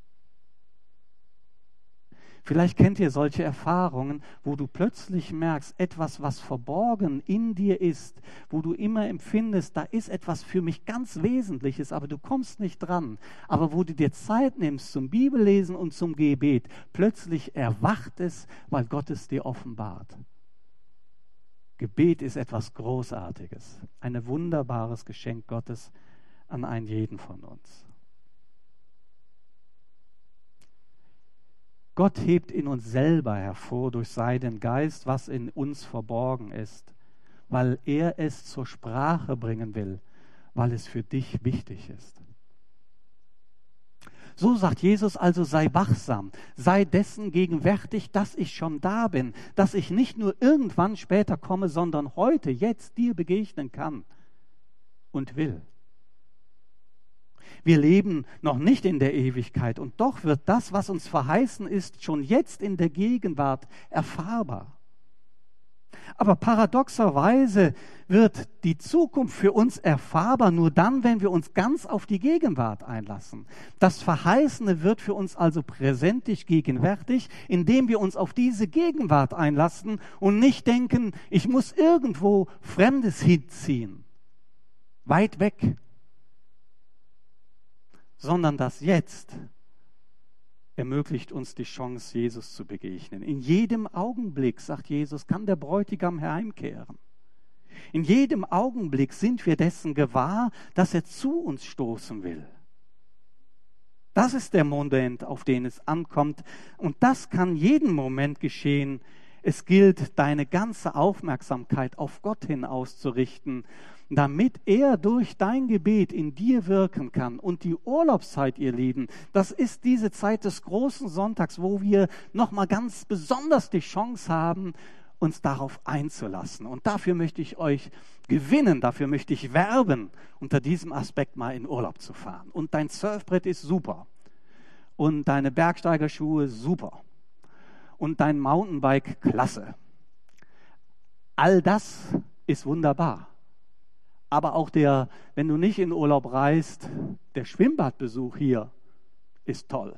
Vielleicht kennt ihr solche Erfahrungen, wo du plötzlich merkst, etwas, was verborgen in dir ist, wo du immer empfindest, da ist etwas für mich ganz Wesentliches, aber du kommst nicht dran. Aber wo du dir Zeit nimmst zum Bibellesen und zum Gebet, plötzlich erwacht es, weil Gott es dir offenbart. Gebet ist etwas Großartiges, ein wunderbares Geschenk Gottes an einen jeden von uns. Gott hebt in uns selber hervor durch seinen Geist, was in uns verborgen ist, weil er es zur Sprache bringen will, weil es für dich wichtig ist. So sagt Jesus also, sei wachsam, sei dessen gegenwärtig, dass ich schon da bin, dass ich nicht nur irgendwann später komme, sondern heute, jetzt dir begegnen kann und will. Wir leben noch nicht in der Ewigkeit und doch wird das, was uns verheißen ist, schon jetzt in der Gegenwart erfahrbar. Aber paradoxerweise wird die Zukunft für uns erfahrbar nur dann, wenn wir uns ganz auf die Gegenwart einlassen. Das Verheißene wird für uns also präsentisch gegenwärtig, indem wir uns auf diese Gegenwart einlassen und nicht denken, ich muss irgendwo Fremdes hinziehen, weit weg. Sondern das Jetzt ermöglicht uns die Chance, Jesus zu begegnen. In jedem Augenblick, sagt Jesus, kann der Bräutigam heimkehren. In jedem Augenblick sind wir dessen gewahr, dass er zu uns stoßen will. Das ist der Moment, auf den es ankommt. Und das kann jeden Moment geschehen. Es gilt, deine ganze Aufmerksamkeit auf Gott hin auszurichten, damit er durch dein Gebet in dir wirken kann. Und die Urlaubszeit, ihr Lieben, das ist diese Zeit des großen Sonntags, wo wir nochmal ganz besonders die Chance haben, uns darauf einzulassen. Und dafür möchte ich euch gewinnen, dafür möchte ich werben, unter diesem Aspekt mal in Urlaub zu fahren. Und dein Surfbrett ist super. Und deine Bergsteigerschuhe super. Und dein Mountainbike klasse. All das ist wunderbar. Aber auch der, wenn du nicht in Urlaub reist, der Schwimmbadbesuch hier ist toll.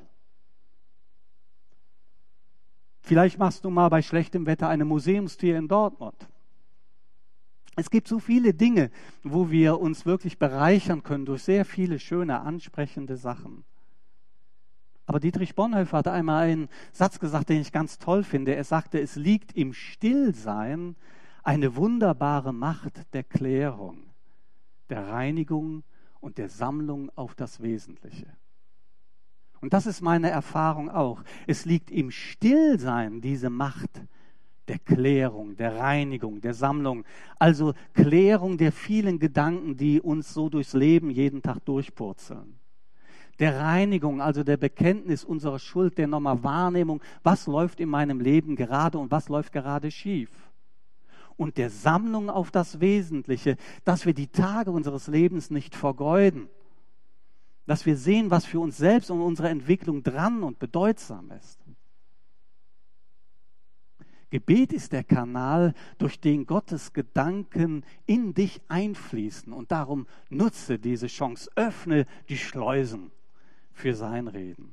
Vielleicht machst du mal bei schlechtem Wetter eine Museumstour in Dortmund. Es gibt so viele Dinge, wo wir uns wirklich bereichern können durch sehr viele schöne, ansprechende Sachen. Aber Dietrich Bonhoeffer hat einmal einen Satz gesagt, den ich ganz toll finde. Er sagte, es liegt im Stillsein eine wunderbare Macht der Klärung, der Reinigung und der Sammlung auf das Wesentliche. Und das ist meine Erfahrung auch. Es liegt im Stillsein diese Macht der Klärung, der Reinigung, der Sammlung. Also Klärung der vielen Gedanken, die uns so durchs Leben jeden Tag durchpurzeln. Der Reinigung, also der Bekenntnis unserer Schuld, der nochmal Wahrnehmung, was läuft in meinem Leben gerade und was läuft gerade schief. Und der Sammlung auf das Wesentliche, dass wir die Tage unseres Lebens nicht vergeuden. Dass wir sehen, was für uns selbst und unsere Entwicklung dran und bedeutsam ist. Gebet ist der Kanal, durch den Gottes Gedanken in dich einfließen. Und darum nutze diese Chance, öffne die Schleusen für sein Reden.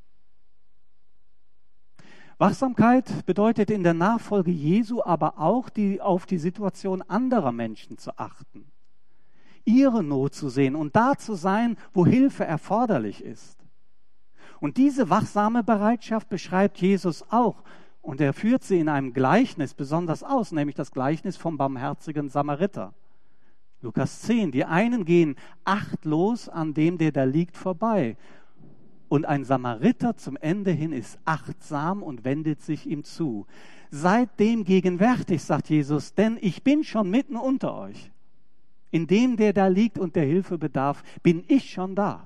Wachsamkeit bedeutet in der Nachfolge Jesu aber auch, die, auf die Situation anderer Menschen zu achten, ihre Not zu sehen und da zu sein, wo Hilfe erforderlich ist. Und diese wachsame Bereitschaft beschreibt Jesus auch. Und er führt sie in einem Gleichnis besonders aus, nämlich das Gleichnis vom barmherzigen Samariter. Lukas zehn, die einen gehen achtlos an dem, der da liegt, vorbei. Und ein Samariter zum Ende hin ist achtsam und wendet sich ihm zu. Seid dem gegenwärtig, sagt Jesus, denn ich bin schon mitten unter euch. In dem, der da liegt und der Hilfe bedarf, bin ich schon da.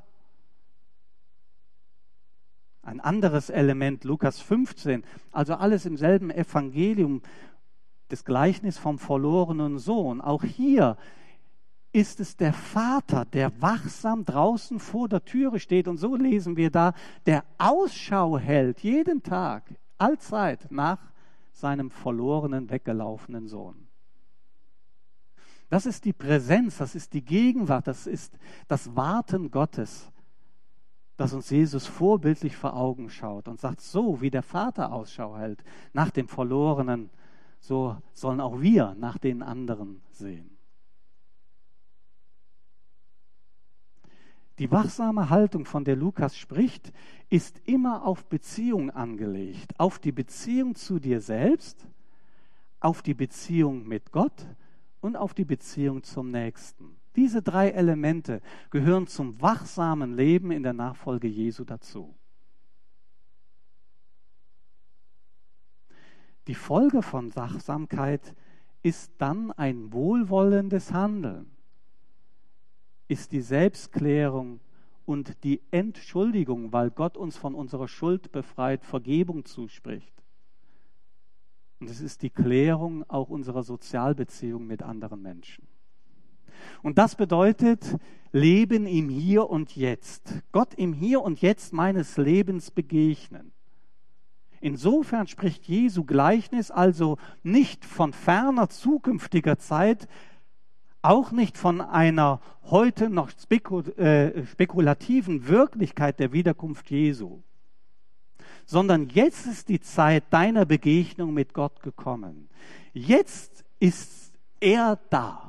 Ein anderes Element, Lukas fünfzehn, also alles im selben Evangelium, das Gleichnis vom verlorenen Sohn. Auch hier ist es der Vater, der wachsam draußen vor der Türe steht. Und so lesen wir da, der Ausschau hält jeden Tag, allzeit nach seinem verlorenen, weggelaufenen Sohn. Das ist die Präsenz, das ist die Gegenwart, das ist das Warten Gottes, dass uns Jesus vorbildlich vor Augen schaut und sagt, so wie der Vater Ausschau hält nach dem Verlorenen, so sollen auch wir nach den anderen sehen. Die wachsame Haltung, von der Lukas spricht, ist immer auf Beziehung angelegt, auf die Beziehung zu dir selbst, auf die Beziehung mit Gott und auf die Beziehung zum Nächsten. Diese drei Elemente gehören zum wachsamen Leben in der Nachfolge Jesu dazu. Die Folge von Wachsamkeit ist dann ein wohlwollendes Handeln, ist die Selbstklärung und die Entschuldigung, weil Gott uns von unserer Schuld befreit, Vergebung zuspricht. Und es ist die Klärung auch unserer Sozialbeziehung mit anderen Menschen. Und das bedeutet Leben im Hier und Jetzt. Gott im Hier und Jetzt meines Lebens begegnen. Insofern spricht Jesu Gleichnis also nicht von ferner zukünftiger Zeit, auch nicht von einer heute noch spekul- äh, spekulativen Wirklichkeit der Wiederkunft Jesu, sondern jetzt ist die Zeit deiner Begegnung mit Gott gekommen. Jetzt ist er da.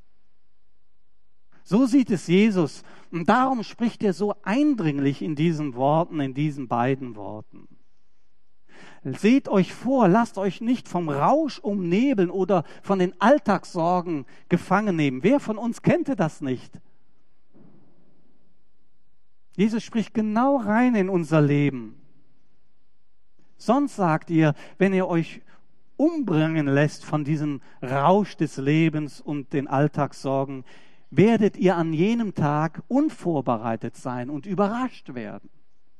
So sieht es Jesus und darum spricht er so eindringlich in diesen Worten, in diesen beiden Worten. Seht euch vor, lasst euch nicht vom Rausch umnebeln oder von den Alltagssorgen gefangen nehmen. Wer von uns kennt das nicht? Jesus spricht genau rein in unser Leben. Sonst sagt ihr, wenn ihr euch umbringen lässt von diesem Rausch des Lebens und den Alltagssorgen, werdet ihr an jenem Tag unvorbereitet sein und überrascht werden.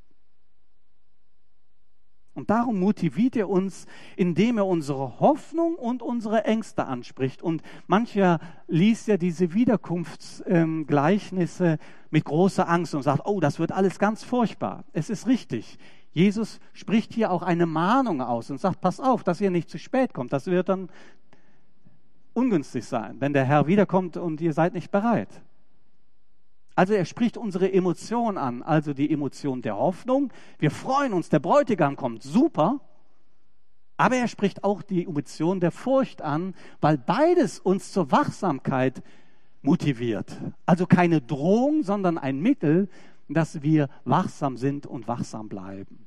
Und darum motiviert er uns, indem er unsere Hoffnung und unsere Ängste anspricht. Und mancher liest ja diese Wiederkunftsgleichnisse ähm, mit großer Angst und sagt, oh, das wird alles ganz furchtbar. Es ist richtig. Jesus spricht hier auch eine Mahnung aus und sagt, pass auf, dass ihr nicht zu spät kommt. Das wird dann ungünstig sein, wenn der Herr wiederkommt und ihr seid nicht bereit. Also er spricht unsere Emotion an, also die Emotion der Hoffnung. Wir freuen uns, der Bräutigam kommt, super. Aber er spricht auch die Emotion der Furcht an, weil beides uns zur Wachsamkeit motiviert. Also keine Drohung, sondern ein Mittel, dass wir wachsam sind und wachsam bleiben.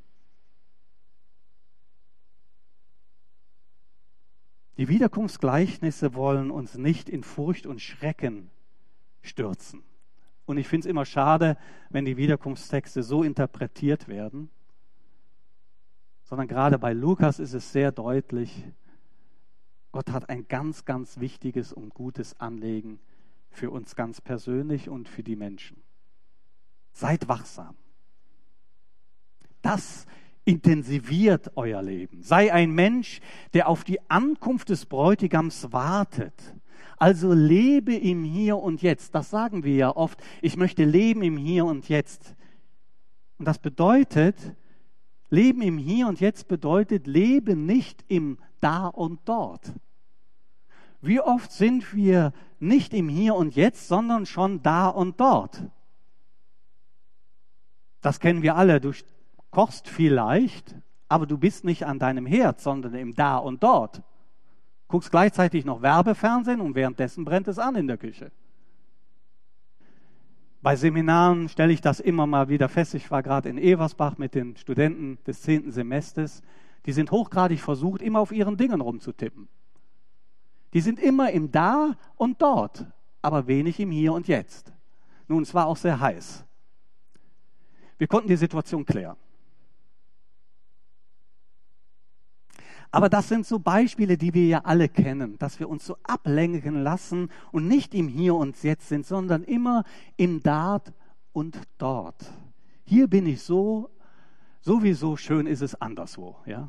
Die Wiederkunftsgleichnisse wollen uns nicht in Furcht und Schrecken stürzen. Und ich finde es immer schade, wenn die Wiederkunftstexte so interpretiert werden, sondern gerade bei Lukas ist es sehr deutlich, Gott hat ein ganz, ganz wichtiges und gutes Anliegen für uns ganz persönlich und für die Menschen. Seid wachsam. Das intensiviert euer Leben. Sei ein Mensch, der auf die Ankunft des Bräutigams wartet. Also lebe im Hier und Jetzt. Das sagen wir ja oft. Ich möchte leben im Hier und Jetzt. Und das bedeutet, Leben im Hier und Jetzt bedeutet, lebe nicht im Da und Dort. Wie oft sind wir nicht im Hier und Jetzt, sondern schon da und dort? Das kennen wir alle. Du kochst vielleicht, aber du bist nicht an deinem Herd, sondern im Da und Dort. Guckst gleichzeitig noch Werbefernsehen und währenddessen brennt es an in der Küche. Bei Seminaren stelle ich das immer mal wieder fest. Ich war gerade in Eversbach mit den Studenten des zehnten Semesters. Die sind hochgradig versucht, immer auf ihren Dingen rumzutippen. Die sind immer im Da und Dort, aber wenig im Hier und Jetzt. Nun, es war auch sehr heiß. Wir konnten die Situation klären. Aber das sind so Beispiele, die wir ja alle kennen, dass wir uns so ablenken lassen und nicht im Hier und Jetzt sind, sondern immer im Da und Dort. Hier bin ich so, sowieso schön ist es anderswo. Ja?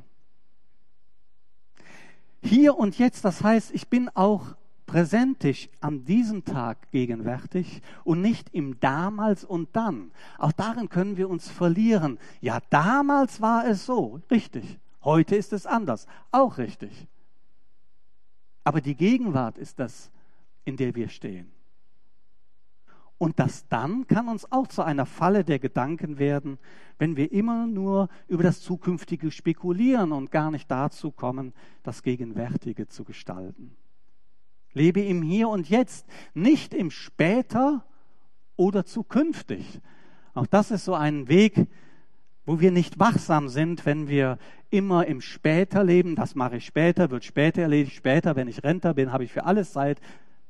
Hier und Jetzt, das heißt, ich bin auch präsentisch an diesem Tag gegenwärtig und nicht im Damals und Dann. Auch darin können wir uns verlieren. Ja, damals war es so, richtig. Heute ist es anders, auch richtig. Aber die Gegenwart ist das, in der wir stehen. Und das Dann kann uns auch zu einer Falle der Gedanken werden, wenn wir immer nur über das Zukünftige spekulieren und gar nicht dazu kommen, das Gegenwärtige zu gestalten. Lebe im Hier und Jetzt, nicht im Später oder zukünftig. Auch das ist so ein Weg, wo wir nicht wachsam sind, wenn wir immer im Später leben. Das mache ich später, wird später erledigt, später, wenn ich Rentner bin, habe ich für alles Zeit.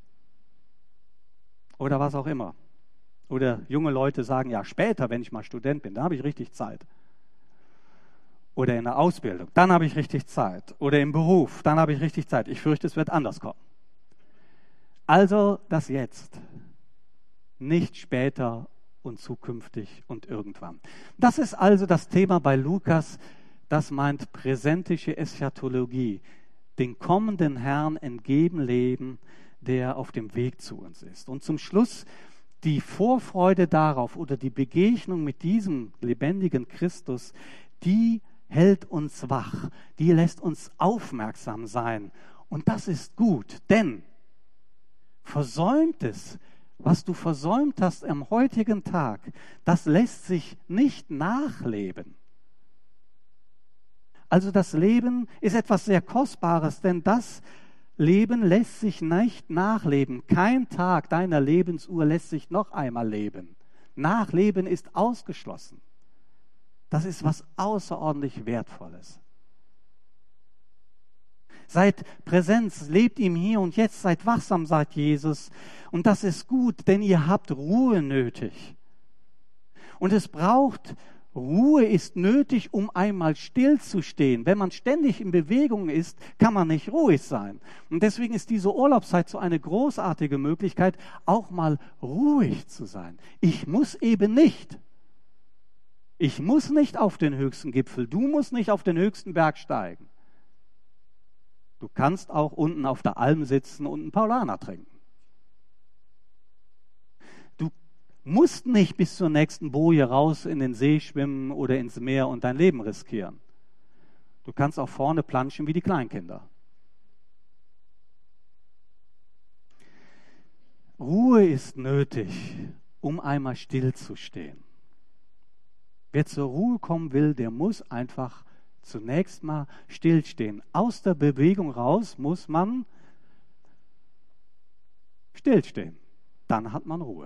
Oder was auch immer. Oder junge Leute sagen, ja, später, wenn ich mal Student bin, da habe ich richtig Zeit. Oder in der Ausbildung, dann habe ich richtig Zeit. Oder im Beruf, dann habe ich richtig Zeit. Ich fürchte, es wird anders kommen. Also das Jetzt, nicht später und zukünftig und irgendwann. Das ist also das Thema bei Lukas, das meint präsentische Eschatologie, den kommenden Herrn entgegenleben, der auf dem Weg zu uns ist. Und zum Schluss die Vorfreude darauf oder die Begegnung mit diesem lebendigen Christus, die hält uns wach, die lässt uns aufmerksam sein. Und das ist gut, denn Versäumtes, was du versäumt hast am heutigen Tag, das lässt sich nicht nachleben. Also das Leben ist etwas sehr Kostbares, denn das Leben lässt sich nicht nachleben. Kein Tag deiner Lebensuhr lässt sich noch einmal leben. Nachleben ist ausgeschlossen. Das ist was außerordentlich Wertvolles. Seid Präsenz, lebt im Hier und Jetzt, seid wachsam, sagt Jesus. Und das ist gut, denn ihr habt Ruhe nötig. Und es braucht, Ruhe ist nötig, um einmal stillzustehen. Wenn man ständig in Bewegung ist, kann man nicht ruhig sein. Und deswegen ist diese Urlaubszeit so eine großartige Möglichkeit, auch mal ruhig zu sein. Ich muss eben nicht. Ich muss nicht auf den höchsten Gipfel. Du musst nicht auf den höchsten Berg steigen. Du kannst auch unten auf der Alm sitzen und einen Paulaner trinken. Du musst nicht bis zur nächsten Boje raus in den See schwimmen oder ins Meer und dein Leben riskieren. Du kannst auch vorne planschen wie die Kleinkinder. Ruhe ist nötig, um einmal stillzustehen. Wer zur Ruhe kommen will, der muss einfach zunächst mal stillstehen. Aus der Bewegung raus muss man stillstehen. Dann hat man Ruhe.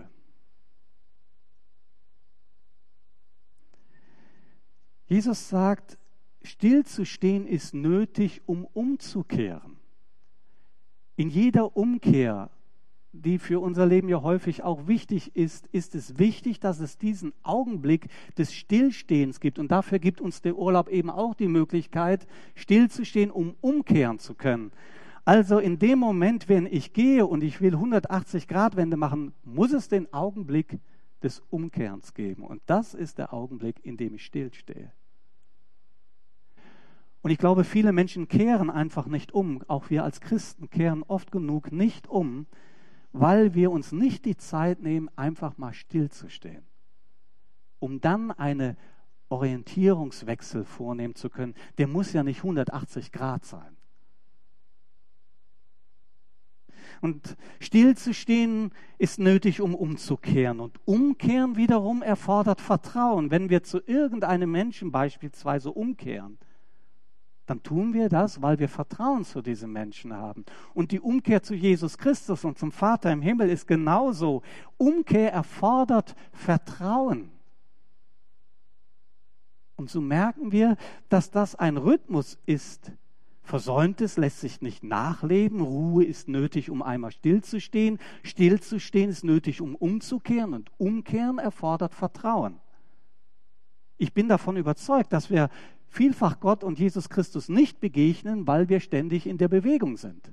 Jesus sagt, stillzustehen ist nötig, um umzukehren. In jeder Umkehr, die für unser Leben ja häufig auch wichtig ist, ist es wichtig, dass es diesen Augenblick des Stillstehens gibt. Und dafür gibt uns der Urlaub eben auch die Möglichkeit, stillzustehen, um umkehren zu können. Also in dem Moment, wenn ich gehe und ich will hundertachtzig Grad Wende machen, muss es den Augenblick des Umkehrens geben. Und das ist der Augenblick, in dem ich stillstehe. Und ich glaube, viele Menschen kehren einfach nicht um. Auch wir als Christen kehren oft genug nicht um, weil wir uns nicht die Zeit nehmen, einfach mal stillzustehen, um dann eine Orientierungswechsel vornehmen zu können, der muss ja nicht hundertachtzig Grad sein. Und stillzustehen ist nötig, um umzukehren. Und umkehren wiederum erfordert Vertrauen. Wenn wir zu irgendeinem Menschen beispielsweise umkehren, dann tun wir das, weil wir Vertrauen zu diesem Menschen haben. Und die Umkehr zu Jesus Christus und zum Vater im Himmel ist genauso. Umkehr erfordert Vertrauen. Und so merken wir, dass das ein Rhythmus ist. Versäumtes lässt sich nicht nachleben. Ruhe ist nötig, um einmal stillzustehen. Stillzustehen ist nötig, um umzukehren. Und Umkehren erfordert Vertrauen. Ich bin davon überzeugt, dass wir vielfach Gott und Jesus Christus nicht begegnen, weil wir ständig in der Bewegung sind.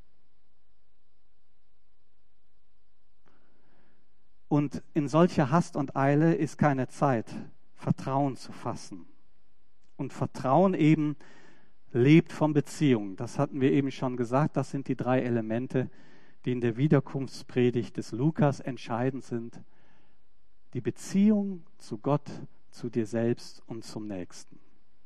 Und in solcher Hast und Eile ist keine Zeit, Vertrauen zu fassen. Und Vertrauen eben lebt von Beziehungen. Das hatten wir eben schon gesagt. Das sind die drei Elemente, die in der Wiederkunftspredigt des Lukas entscheidend sind. Die Beziehung zu Gott, zu dir selbst und zum Nächsten.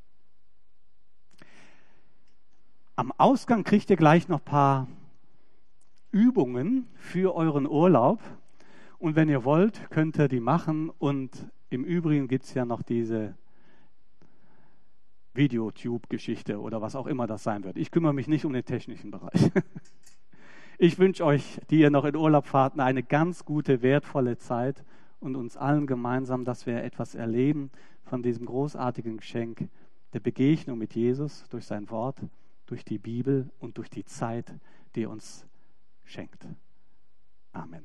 Am Ausgang kriegt ihr gleich noch ein paar Übungen für euren Urlaub. Und wenn ihr wollt, könnt ihr die machen. Und im Übrigen gibt es ja noch diese Videotube-Geschichte oder was auch immer das sein wird. Ich kümmere mich nicht um den technischen Bereich. Ich wünsche euch, die ihr noch in Urlaub fahrt, eine ganz gute, wertvolle Zeit und uns allen gemeinsam, dass wir etwas erleben von diesem großartigen Geschenk der Begegnung mit Jesus durch sein Wort, durch die Bibel und durch die Zeit, die er uns schenkt. Amen.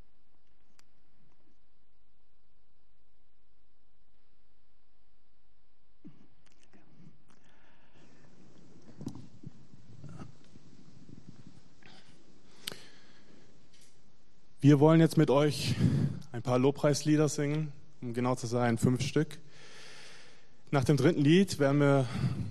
Wir wollen jetzt mit euch ein paar Lobpreislieder singen, um genau zu sein, fünf Stück. Nach dem dritten Lied werden wir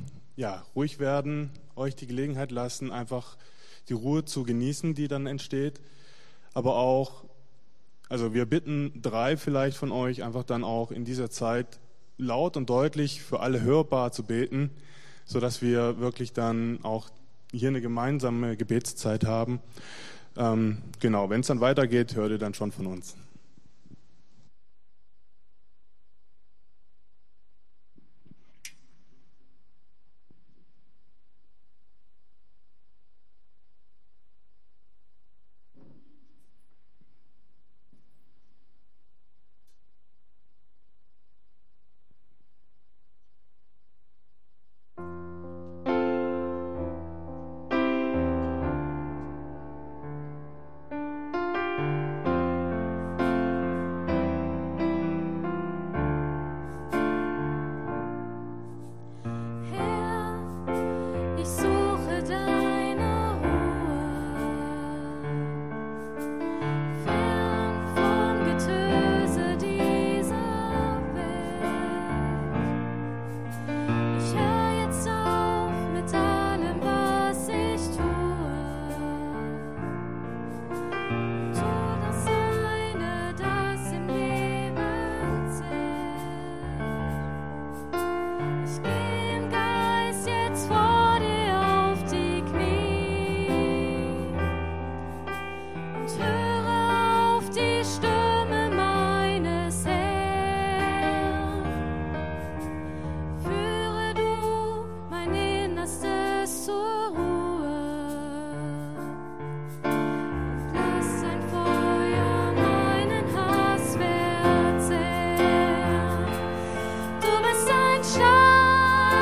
ja, ruhig werden, euch die Gelegenheit lassen, einfach die Ruhe zu genießen, die dann entsteht. Aber auch, also wir bitten drei vielleicht von euch, einfach dann auch in dieser Zeit laut und deutlich für alle hörbar zu beten, sodass wir wirklich dann auch hier eine gemeinsame Gebetszeit haben. Ähm, genau, wenn es dann weitergeht, hört ihr dann schon von uns. Shine.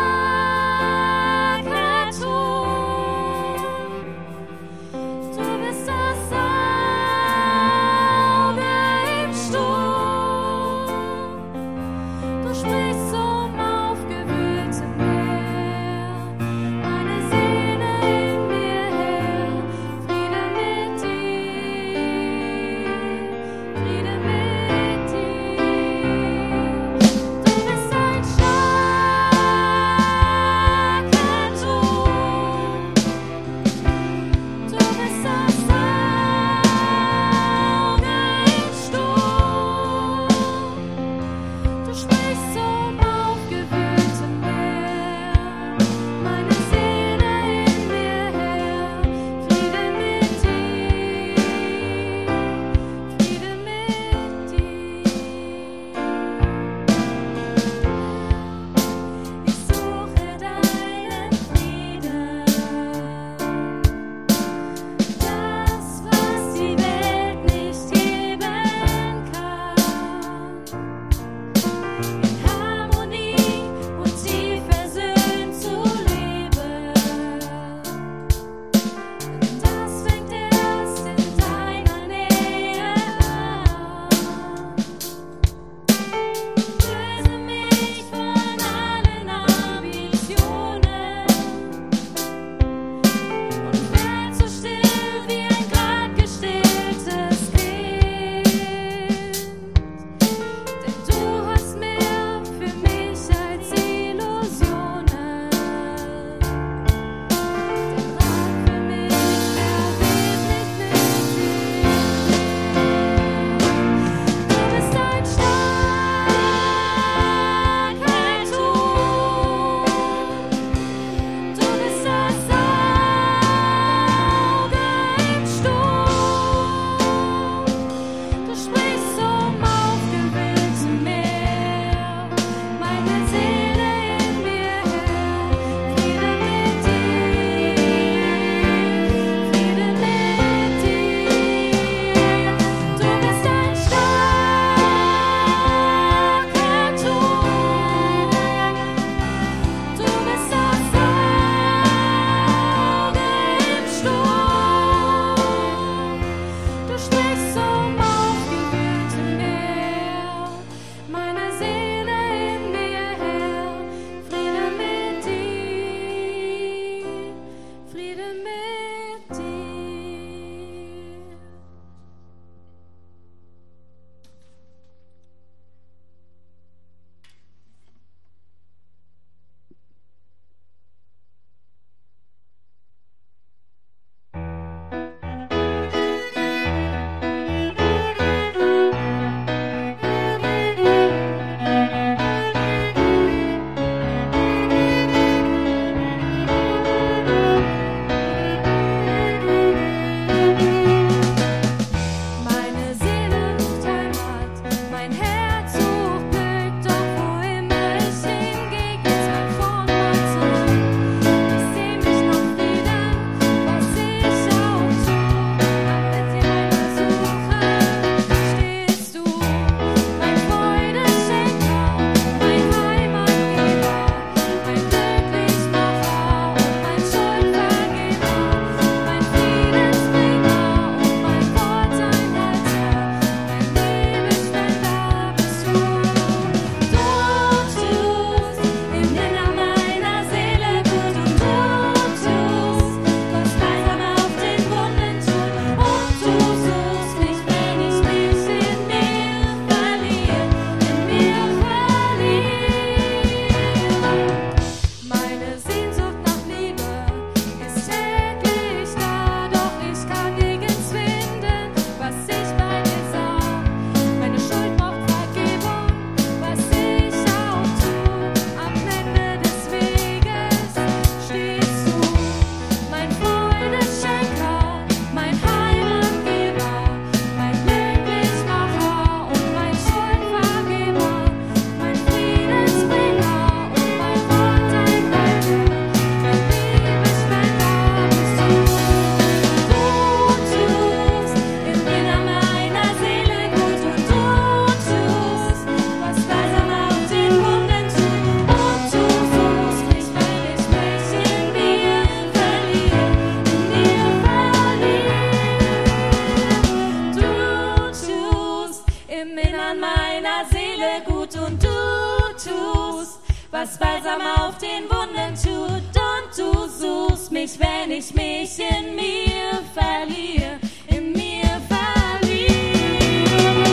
was Balsam auf den Wunden tut. Und du suchst mich, wenn ich mich in mir verliere, in mir verliere.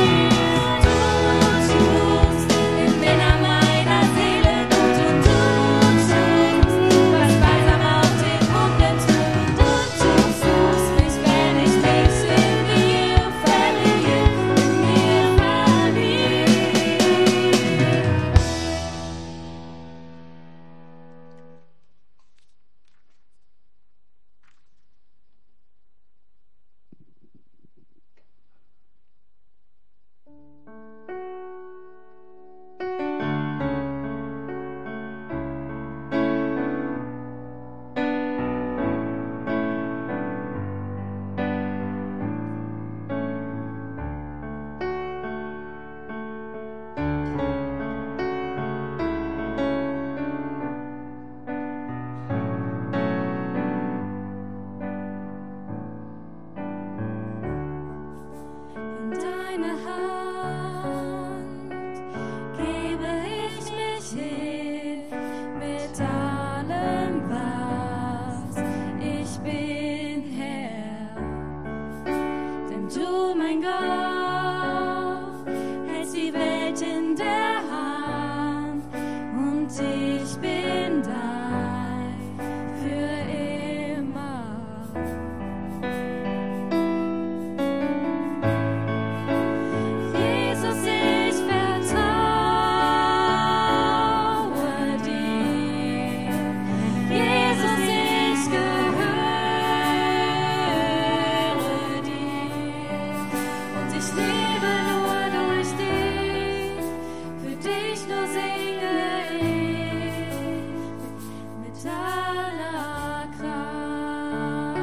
Du tust im Innern meiner Seele gut und du tust, was Balsam auf den Wunden tut. Und du suchst mich, wenn ich mich in mir verliere, in mir verliere. In deine Hand gebe ich mich hin mit allem, was ich bin, Herr. Denn du, mein Gott, hältst die Welt in der Hand und ich bin dein für immer. Jesus, ich vertraue dir. Jesus, ich gehöre dir. Und ich lebe nur durch dich, für dich nur singe ich mit aller Kraft.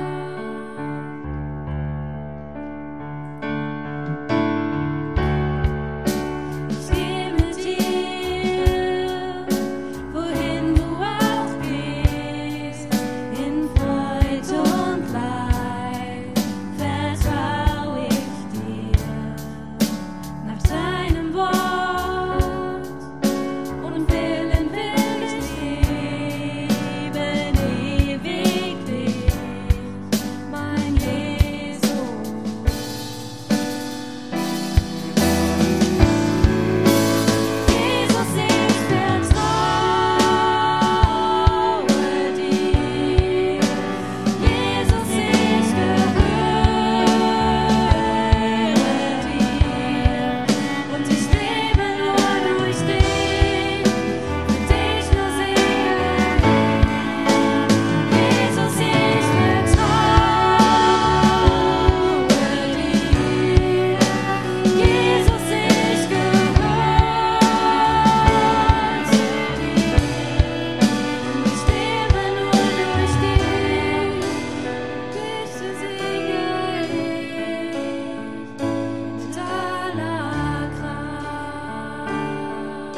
Ich gehe mit dir, wohin du auch gehst, in Freude und Leid vertraue ich dir. Nach deinem Wort und Willen will ich leben, ewiglich, mein Jesus. Jesus, ich vertraue dir. Jesus, ich gehöre dir. Und ich lebe nur durch dich, für dich nur singe Jesus, ich vertraue dir. Jesus, ich gehöre dir. Und ich lebe nur durch dich, dich zu singe mit aller Kraft.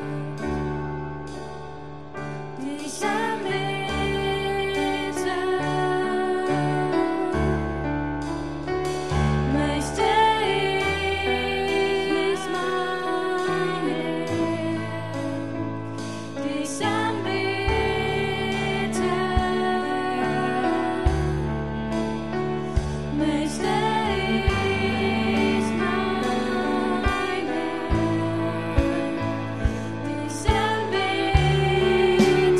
Dich anbeten möchte ich meinen. Dich anbeten möchte ich meinen. Dich anbeten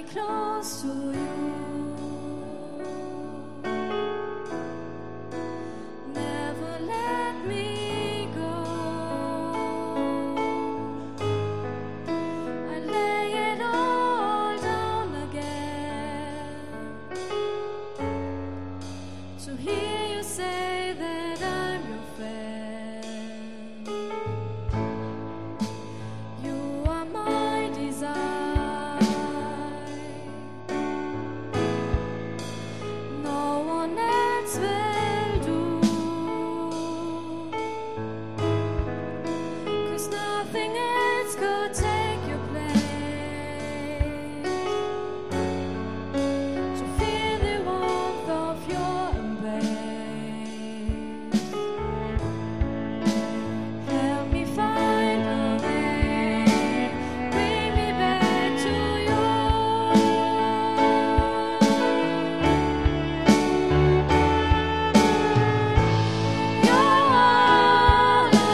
me close to you. Never let me go. I lay it all down again to hear you say that I'm your friend. You are my desire. No one else will do. 'Cause nothing else could take your place. To feel the warmth of your embrace. Help me find a way. Bring me back to you. You're all I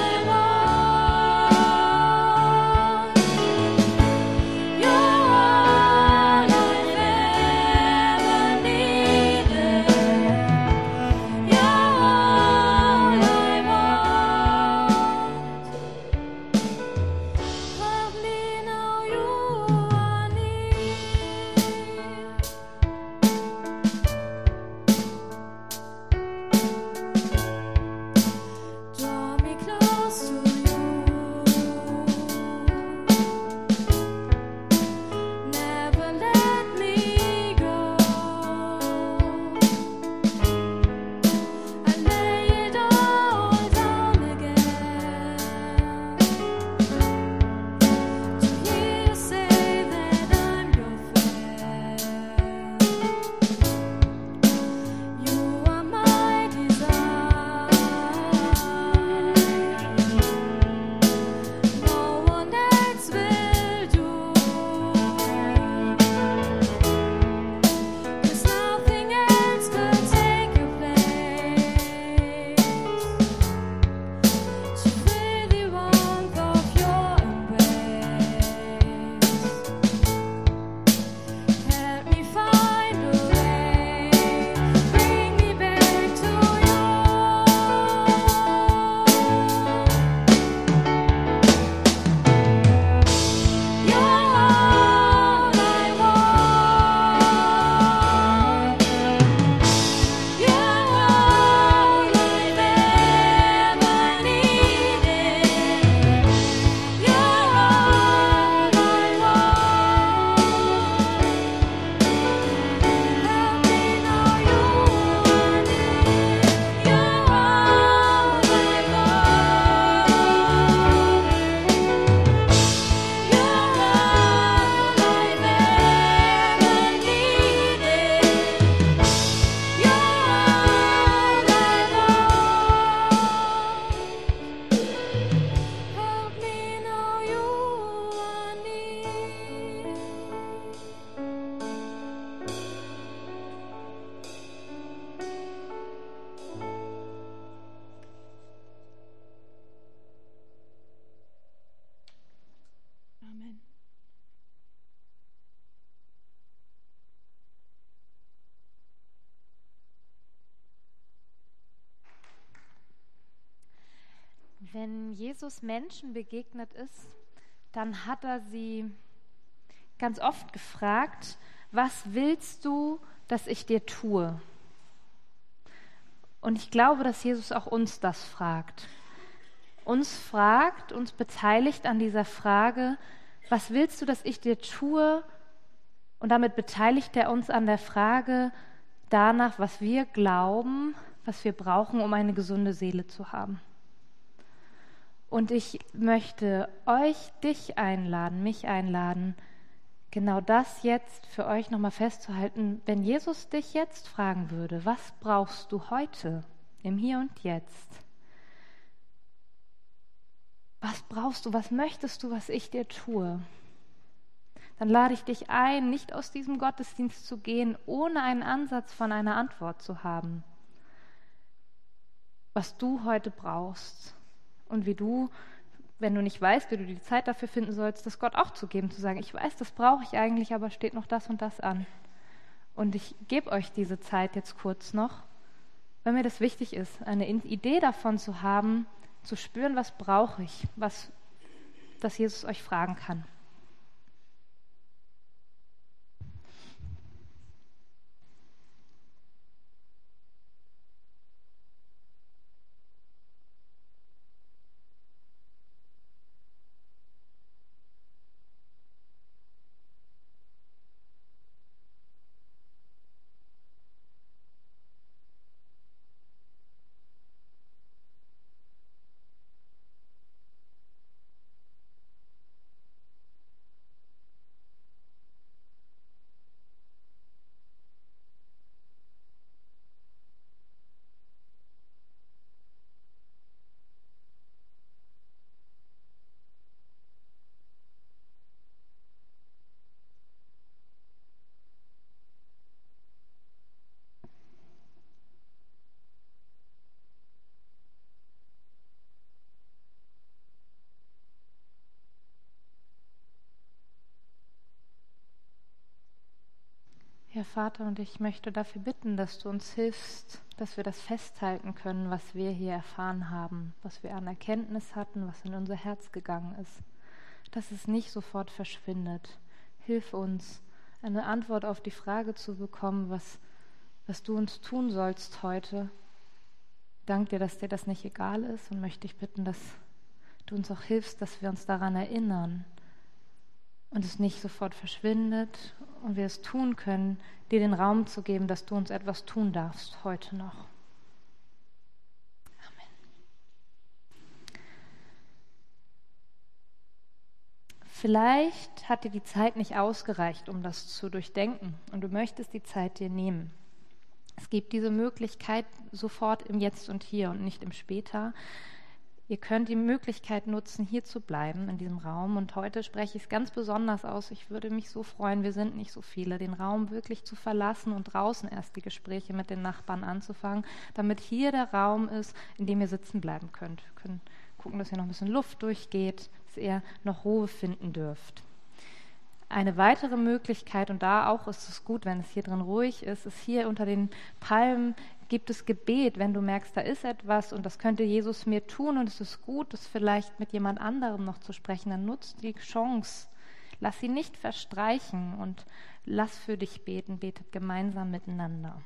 want. You're all I've ever needed. You're all I want. Help me now, you are near. Draw me close to you. Never let me go. I lay it all down again to hear you say that I'm your friend. You are my desire. No one else will do. 'Cause nothing else could take your place. To feel the warmth of your embrace. Help me find a way. Bring me back to you. You're all I want. You're all I've ever needed. You're all I want. Help me now, you are near. You're all I want. You're all I've ever needed. You're all I want. Help me now, you are near. Amen. Wenn Jesus Menschen begegnet ist, dann hat er sie ganz oft gefragt, was willst du, dass ich dir tue? Und ich glaube, dass Jesus auch uns das fragt. Uns fragt, uns beteiligt an dieser Frage, was willst du, dass ich dir tue? Und damit beteiligt er uns an der Frage danach, was wir glauben, was wir brauchen, um eine gesunde Seele zu haben. Und ich möchte euch, dich einladen, mich einladen, genau das jetzt für euch nochmal festzuhalten. Wenn Jesus dich jetzt fragen würde, was brauchst du heute, im Hier und Jetzt? Was brauchst du, was möchtest du, was ich dir tue? Dann lade ich dich ein, nicht aus diesem Gottesdienst zu gehen, ohne einen Ansatz von einer Antwort zu haben. Was du heute brauchst und wie du wenn du nicht weißt, wie du die Zeit dafür finden sollst, das Gott auch zu geben, zu sagen, ich weiß, das brauche ich eigentlich, aber steht noch das und das an. Und ich gebe euch diese Zeit jetzt kurz noch, weil mir das wichtig ist, eine Idee davon zu haben, zu spüren, was brauche ich, was, dass Jesus euch fragen kann. Herr Vater, und ich möchte dafür bitten, dass du uns hilfst, dass wir das festhalten können, was wir hier erfahren haben, was wir an Erkenntnis hatten, was in unser Herz gegangen ist, dass es nicht sofort verschwindet. Hilf uns, eine Antwort auf die Frage zu bekommen, was, was du uns tun sollst heute. Dank dir, dass dir das nicht egal ist, und möchte ich bitten, dass du uns auch hilfst, dass wir uns daran erinnern und es nicht sofort verschwindet und wir es tun können, dir den Raum zu geben, dass du uns etwas tun darfst, heute noch. Amen. Vielleicht hat dir die Zeit nicht ausgereicht, um das zu durchdenken, und du möchtest die Zeit dir nehmen. Es gibt diese Möglichkeit sofort im Jetzt und Hier und nicht im Später. Ihr könnt die Möglichkeit nutzen, hier zu bleiben in diesem Raum. Und heute spreche ich es ganz besonders aus. Ich würde mich so freuen, wir sind nicht so viele, den Raum wirklich zu verlassen und draußen erst die Gespräche mit den Nachbarn anzufangen, damit hier der Raum ist, in dem ihr sitzen bleiben könnt. Wir können gucken, dass hier noch ein bisschen Luft durchgeht, dass ihr noch Ruhe finden dürft. Eine weitere Möglichkeit, und da auch ist es gut, wenn es hier drin ruhig ist, ist hier unter den Palmen gibt es Gebet, wenn du merkst, da ist etwas und das könnte Jesus mir tun und es ist gut, das vielleicht mit jemand anderem noch zu sprechen, dann nutzt die Chance. Lass sie nicht verstreichen und lass für dich beten, betet gemeinsam miteinander.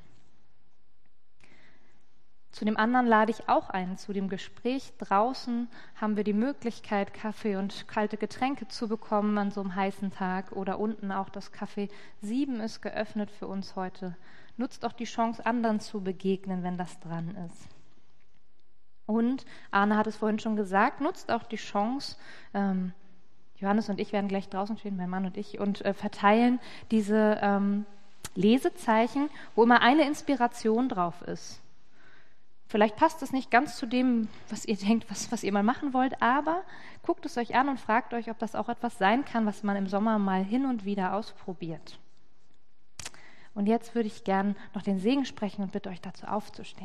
Zu dem anderen lade ich auch ein, zu dem Gespräch draußen haben wir die Möglichkeit, Kaffee und kalte Getränke zu bekommen an so einem heißen Tag, oder unten auch das Café sieben ist geöffnet für uns heute. Nutzt auch die Chance, anderen zu begegnen, wenn das dran ist. Und Arne hat es vorhin schon gesagt, nutzt auch die Chance, ähm, Johannes und ich werden gleich draußen stehen, mein Mann und ich, und äh, verteilen diese ähm, Lesezeichen, wo immer eine Inspiration drauf ist. Vielleicht passt es nicht ganz zu dem, was ihr denkt, was, was ihr mal machen wollt, aber guckt es euch an und fragt euch, ob das auch etwas sein kann, was man im Sommer mal hin und wieder ausprobiert. Und jetzt würde ich gern noch den Segen sprechen und bitte euch dazu aufzustehen.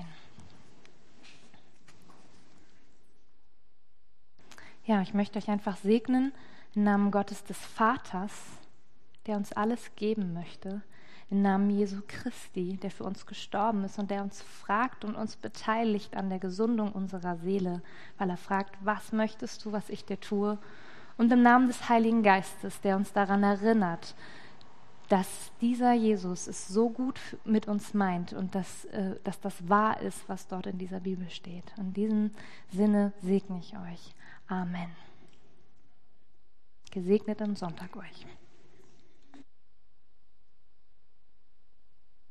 Ja, ich möchte euch einfach segnen im Namen Gottes des Vaters, der uns alles geben möchte, im Namen Jesu Christi, der für uns gestorben ist und der uns fragt und uns beteiligt an der Gesundung unserer Seele, weil er fragt, was möchtest du, was ich dir tue? Und im Namen des Heiligen Geistes, der uns daran erinnert, dass dieser Jesus es so gut mit uns meint und dass, äh, dass das wahr ist, was dort in dieser Bibel steht. In diesem Sinne segne ich euch. Amen. Gesegneten Sonntag euch.